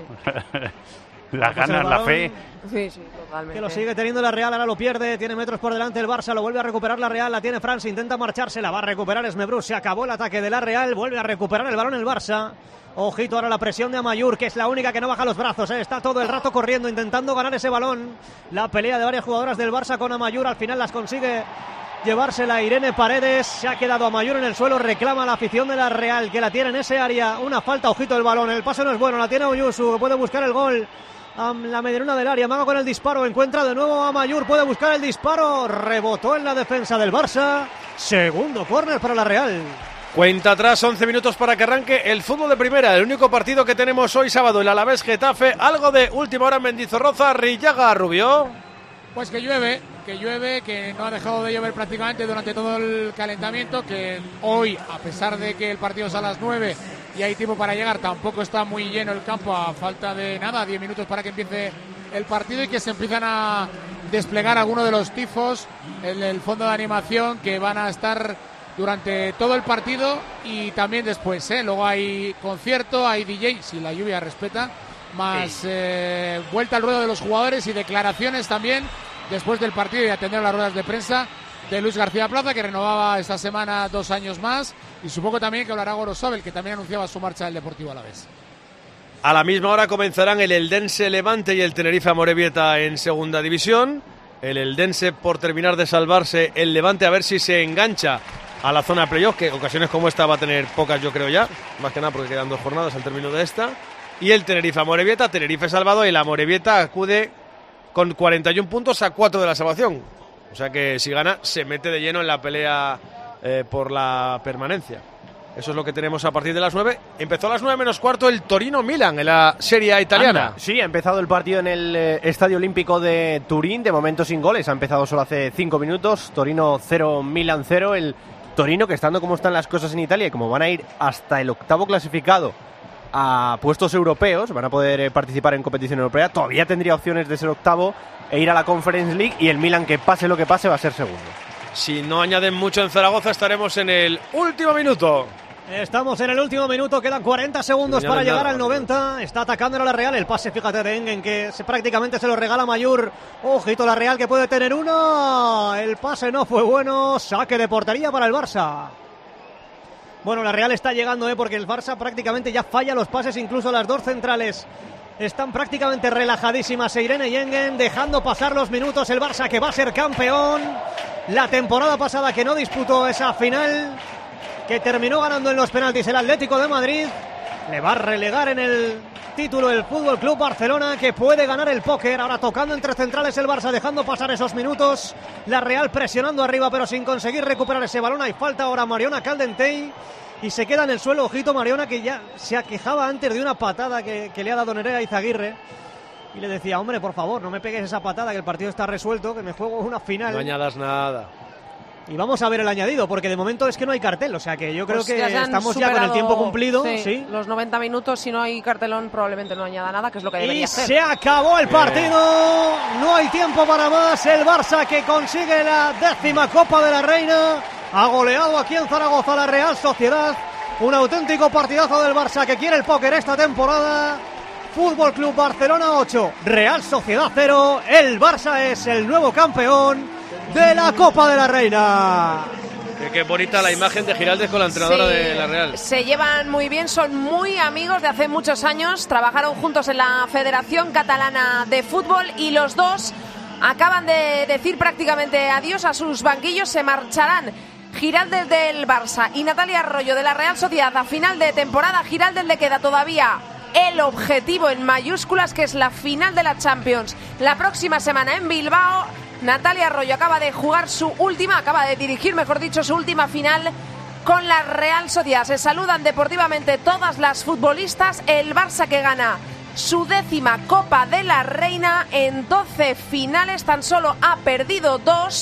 Las Pues el ganas, la balón fe. Sí, sí, totalmente. Que lo sigue teniendo la Real, ahora lo pierde, tiene metros por delante el Barça, lo vuelve a recuperar la Real, la tiene Franci, intenta marcharse, la va a recuperar Esmebrus, se acabó el ataque de la Real, vuelve a recuperar el balón el Barça. Ojito ahora la presión de Amayur, que es la única que no baja los brazos, ¿eh? Está todo el rato corriendo, intentando ganar ese balón. La pelea de varias jugadoras del Barça con Amayur, al final las consigue llevársela Irene Paredes, se ha quedado Amayur en el suelo, reclama la afición de la Real, que la tiene en ese área, una falta, ojito el balón, el pase no es bueno, la tiene Oyusu, que puede buscar el gol. A la medianuna del área, Maga con el disparo, encuentra de nuevo a Amayur, puede buscar el disparo, rebotó en la defensa del Barça, segundo córner para la Real. Cuenta atrás, once minutos para que arranque el fútbol de primera, el único partido que tenemos hoy sábado, el Alavés Getafe, algo de última hora en Mendizorroza, Rillaga, Rubio. Pues que llueve, que llueve, que no ha dejado de llover prácticamente durante todo el calentamiento, que hoy, a pesar de que el partido es a las nueve y hay tiempo para llegar, tampoco está muy lleno el campo a falta de nada, diez minutos para que empiece el partido y que se empiezan a desplegar algunos de los tifos en el fondo de animación que van a estar durante todo el partido y también después, ¿eh? Luego hay concierto, hay D J, si la lluvia respeta, más Sí. eh, vuelta al ruedo de los jugadores y declaraciones también después del partido y atender las ruedas de prensa de Luis García Plaza, que renovaba esta semana dos años más, y supongo también que hablará Gorosabel, que también anunciaba su marcha del Deportivo Alavés. A la misma hora comenzarán el Eldense Levante y el Tenerife Amorebieta en segunda división. El Eldense por terminar de salvarse, el Levante a ver si se engancha a la zona playoff, que ocasiones como esta va a tener pocas, yo creo ya, más que nada porque quedan dos jornadas al término de esta. Y el Tenerife Amorebieta, Tenerife salvado, y el Amorebieta acude con cuarenta y un puntos a cuatro de la salvación. O sea que si gana se mete de lleno en la pelea eh, por la permanencia. Eso es lo que tenemos a partir de las nueve. Empezó a las nueve menos cuarto el Torino-Milan en la Serie A italiana. Anda, sí, ha empezado el partido en el eh, Estadio Olímpico de Turín, de momento sin goles, ha empezado solo hace cinco minutos, Torino cero, Milan cero, el Torino que estando como están las cosas en Italia y como van a ir hasta el octavo clasificado a puestos europeos, van a poder eh, participar en competición europea, todavía tendría opciones de ser octavo e ir a la Conference League, y el Milan, que pase lo que pase, va a ser segundo. Si no añaden mucho en Zaragoza, estaremos en el último minuto. Estamos en el último minuto, quedan cuarenta segundos Sí, para nada, llegar al noventa. Está atacando a la Real, el pase, fíjate, de Engen, que se, prácticamente se lo regala Mayur. Ojito la Real, que puede tener uno. El pase no fue bueno, saque de portería para el Barça. Bueno, la Real está llegando, ¿eh? Porque el Barça prácticamente ya falla los pases, incluso las dos centrales están prácticamente relajadísimas, Irene y Engen, dejando pasar los minutos. El Barça, que va a ser campeón. La temporada pasada que no disputó esa final, que terminó ganando en los penaltis el Atlético de Madrid, le va a relegar en el título el Fútbol Club Barcelona, que puede ganar el póker. Ahora tocando entre centrales el Barça, dejando pasar esos minutos. La Real presionando arriba, pero sin conseguir recuperar ese balón. Hay falta ahora Mariona Caldentey y se queda en el suelo. Ojito Mariona, que ya se aquejaba antes de una patada que, que le ha dado Nerea Izaguirre. Y le decía, hombre, por favor, no me pegues esa patada, que el partido está resuelto, que me juego una final. No añadas nada. Y vamos a ver el añadido, porque de momento es que no hay cartel, o sea que yo creo Pues que ya se han estamos ya con el superado, tiempo cumplido. sí, Sí. Los noventa minutos, si no hay cartelón, probablemente no añada nada, que es lo que debería Y hacer. se acabó el partido, no hay tiempo para más. El Barça, que consigue la décima Copa de la Reina, ha goleado aquí en Zaragoza a la Real Sociedad. Un auténtico partidazo del Barça, que quiere el póker esta temporada. Fútbol Club Barcelona ocho, Real Sociedad cero. El Barça es el nuevo campeón de la Copa de la Reina. Qué, qué bonita la imagen de Giraldez con la entrenadora Sí, de la Real. Se llevan muy bien, son muy amigos de hace muchos años, trabajaron juntos en la Federación Catalana de Fútbol y los dos acaban de decir prácticamente adiós a sus banquillos, se marcharán. Giraldez del Barça y Natalia Arroyo de la Real Sociedad a final de temporada. Giraldez le queda todavía el objetivo en mayúsculas, que es la final de la Champions la próxima semana en Bilbao. Natalia Arroyo acaba de jugar su última, acaba de dirigir, mejor dicho, su última final con la Real Sociedad. Se saludan deportivamente todas las futbolistas. El Barça, que gana su décima Copa de la Reina en doce finales, tan solo ha perdido dos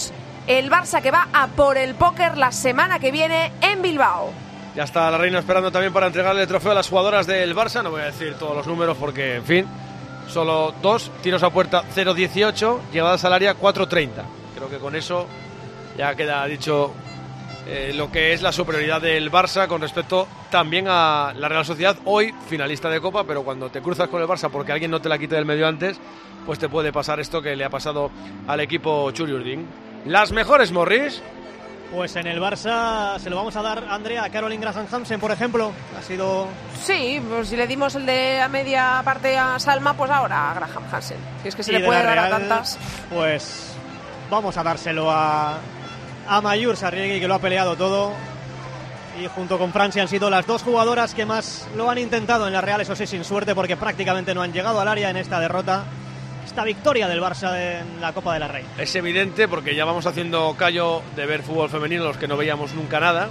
el Barça que va a por el póker la semana que viene en Bilbao. Ya está la Reina esperando también para entregarle el trofeo a las jugadoras del Barça. No voy a decir todos los números porque, en fin, solo dos. Tiros a puerta cero dieciocho, llegadas al área cuatro treinta. Creo que con eso ya queda dicho eh, lo que es la superioridad del Barça con respecto también a la Real Sociedad, hoy finalista de Copa, pero cuando te cruzas con el Barça porque alguien no te la quite del medio antes, pues te puede pasar esto que le ha pasado al equipo Churiurdin. Las mejores, Morris. Pues en el Barça se lo vamos a dar, Andrea, a Caroline Graham Hansen, por ejemplo. Ha sido... Sí, pues si le dimos el de a media parte a Salma, pues ahora a Graham Hansen. Si es que se y le puede dar Real, a tantas. Pues vamos a dárselo a, a Mayur Sarriegui, que lo ha peleado todo. Y junto con Francia han sido las dos jugadoras que más lo han intentado en la Real, eso sí, sin suerte, porque prácticamente no han llegado al área en esta derrota. Esta victoria del Barça en la Copa de la Reina. Es evidente, porque ya vamos haciendo callo de ver fútbol femenino, los que no veíamos nunca nada,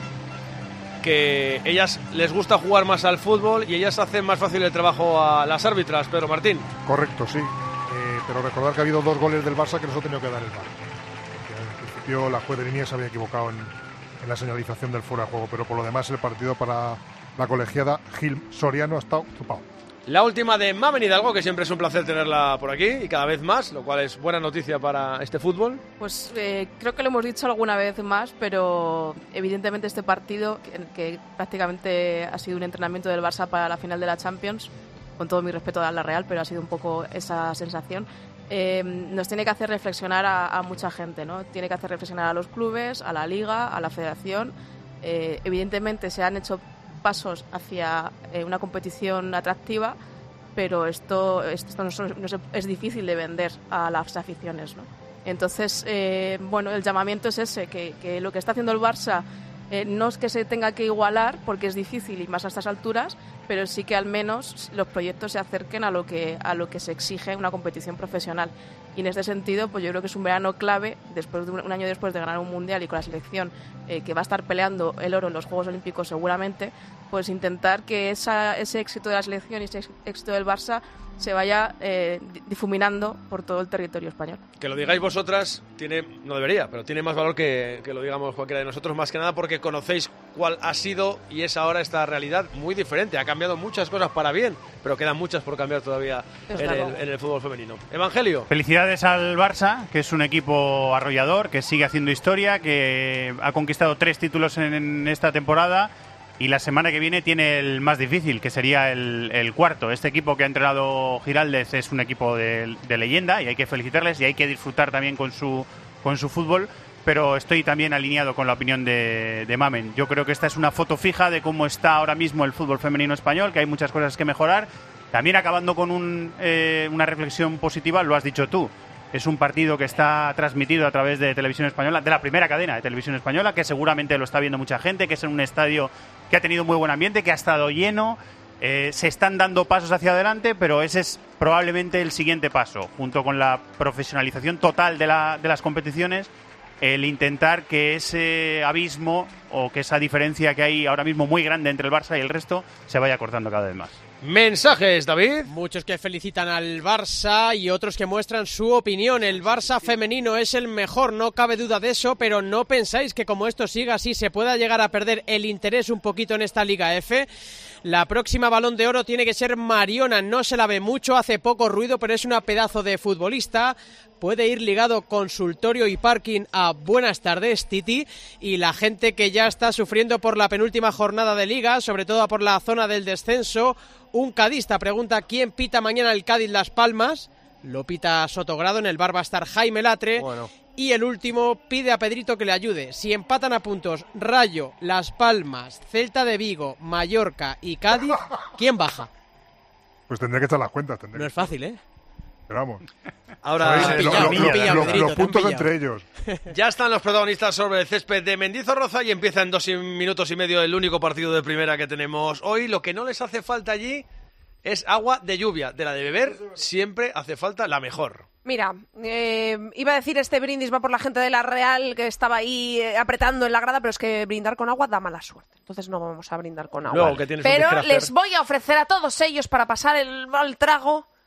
que ellas les gusta jugar más al fútbol y ellas hacen más fácil el trabajo a las árbitras. Pedro Martín. Correcto, sí. Eh, pero recordar que ha habido dos goles del Barça que nos ha tenido que dar el V A R. Porque al principio la juez de línea se había equivocado en, en la señalización del fuera de juego, pero por lo demás el partido para la colegiada Gil Soriano ha estado chupado. La última de Mamen Hidalgo, que siempre es un placer tenerla por aquí y cada vez más, lo cual es buena noticia para este fútbol. Pues eh, creo que lo hemos dicho alguna vez más, pero evidentemente este partido, que, que prácticamente ha sido un entrenamiento del Barça para la final de la Champions, con todo mi respeto a la Real, pero ha sido un poco esa sensación, eh, nos tiene que hacer reflexionar a, a mucha gente, ¿no? Tiene que hacer reflexionar a los clubes, a la Liga, a la Federación. Eh, evidentemente se han hecho pasos hacia eh, una competición atractiva, pero esto, esto no, no se, es difícil de vender a las aficiones, ¿no? Entonces, eh, bueno, el llamamiento es ese, que, que lo que está haciendo el Barça eh, no es que se tenga que igualar, porque es difícil y más a estas alturas, pero sí que al menos los proyectos se acerquen a lo que, a lo que se exige en una competición profesional. Y en este sentido, pues yo creo que es un verano clave, después de un, un año después de ganar un mundial y con la selección eh, que va a estar peleando el oro en los Juegos Olímpicos seguramente, pues intentar que esa, ese éxito de la selección y ese éxito del Barça se vaya eh, difuminando por todo el territorio español. Que lo digáis vosotras tiene, no debería, pero tiene más valor que, que lo digamos cualquiera de nosotros, más que nada porque conocéis cuál ha sido y es ahora esta realidad muy diferente. Ha cambiado muchas cosas para bien, pero quedan muchas por cambiar todavía en el, en el fútbol femenino. Evangelio. Felicidades al Barça, que es un equipo arrollador, que sigue haciendo historia, que ha conquistado tres títulos en, en esta temporada. Y la semana que viene tiene el más difícil, que sería el, el cuarto. Este equipo que ha entrenado Giraldez es un equipo de, de leyenda y hay que felicitarles y hay que disfrutar también con su, con su fútbol. Pero estoy también alineado con la opinión de, de Mamen. Yo creo que esta es una foto fija de cómo está ahora mismo el fútbol femenino español, que hay muchas cosas que mejorar. También acabando con un, eh, una reflexión positiva, lo has dicho tú. Es un partido que está transmitido a través de Televisión Española, de la primera cadena de Televisión Española, que seguramente lo está viendo mucha gente, que es en un estadio que ha tenido muy buen ambiente, que ha estado lleno. Eh, se están dando pasos hacia adelante, pero ese es probablemente el siguiente paso, junto con la profesionalización total de, la, de las competiciones, el intentar que ese abismo o que esa diferencia que hay ahora mismo muy grande entre el Barça y el resto se vaya cortando cada vez más. Mensajes, David. Muchos que felicitan al Barça y otros que muestran su opinión. El Barça femenino es el mejor, no cabe duda de eso, pero ¿no pensáis que como esto siga así se pueda llegar a perder el interés un poquito en esta Liga F? La próxima Balón de Oro tiene que ser Mariona, no se la ve mucho, hace poco ruido, pero es una pedazo de futbolista. Puede ir ligado consultorio y parking a Buenas tardes, Titi, y la gente que ya está sufriendo por la penúltima jornada de Liga, sobre todo por la zona del descenso. Un cadista pregunta quién pita mañana el Cádiz Las Palmas. Lo pita Sotogrado, en el bar va a estar Jaime Latre. Bueno. Y el último pide a Pedrito que le ayude. Si empatan a puntos Rayo, Las Palmas, Celta de Vigo, Mallorca y Cádiz, ¿quién baja? Pues tendría que echar las cuentas. Tendría no que... es fácil, ¿eh? Pero vamos. Ahora, ¿sabéis? pillado, lo, lo, pillado, lo, Pedrito, los puntos entre ellos. Ya están los protagonistas sobre el césped de Mendizorroza y empieza en dos minutos y medio el único partido de primera que tenemos hoy. Lo que no les hace falta allí es agua de lluvia. De la de beber siempre hace falta la mejor. Mira, eh, iba a decir este brindis va por la gente de la Real que estaba ahí eh, apretando en la grada, pero es que brindar con agua da mala suerte. Entonces no vamos a brindar con agua. Luego, que tienes pero un les voy a ofrecer a todos ellos para pasar el mal trago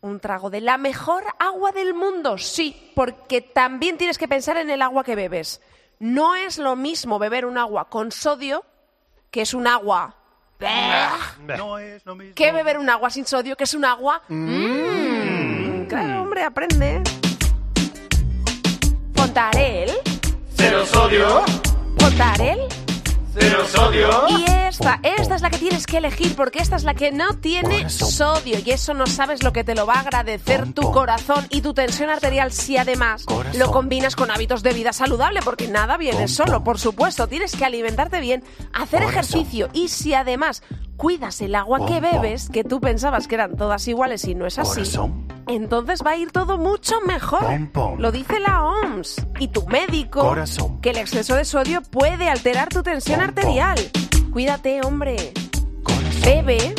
un trago de la mejor agua del mundo, sí, porque también tienes que pensar en el agua que bebes. No es lo mismo beber un agua con sodio, que es un agua... No es lo mismo. que beber un agua sin sodio, que es un agua... Mm. Claro, hombre, aprende. Fontarel. Cero sodio. Fontarel. Cero sodio. Y esta, esta es la que tienes que elegir, porque esta es la que no tiene sodio. Y eso no sabes lo que te lo va a agradecer tu corazón y tu tensión arterial si además lo combinas con hábitos de vida saludable, porque nada viene solo, por supuesto. Tienes que alimentarte bien, hacer ejercicio y si además cuidas el agua que bebes, que tú pensabas que eran todas iguales y no es así, entonces va a ir todo mucho mejor. Lo dice la O M S y tu médico, Corazón. que el exceso de sodio puede alterar tu tensión arterial. Cuídate, hombre. Corazón. Bebe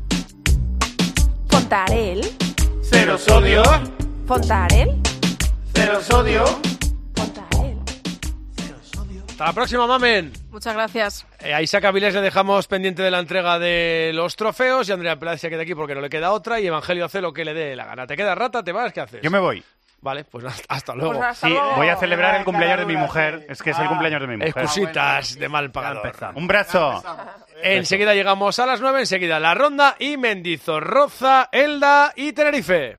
Fontarel. Cero sodio. Fontarel. Cero sodio. Hasta la próxima, mamen. Muchas gracias. Eh, a Isaac Avilés le dejamos pendiente de la entrega de los trofeos y Andrea Peláez se queda aquí porque no le queda otra y Evangelio hace lo que le dé la gana. ¿Te queda rata? ¿Te vas? ¿Qué haces? Yo me voy. Vale, pues hasta luego. Pues hasta Sí, luego. voy a celebrar el cumpleaños de mi mujer. Es que es el cumpleaños de mi mujer. Excusitas de mal pagador. Un brazo. Enseguida llegamos a las nueve, enseguida la ronda y Mendizorroza, Elda y Tenerife.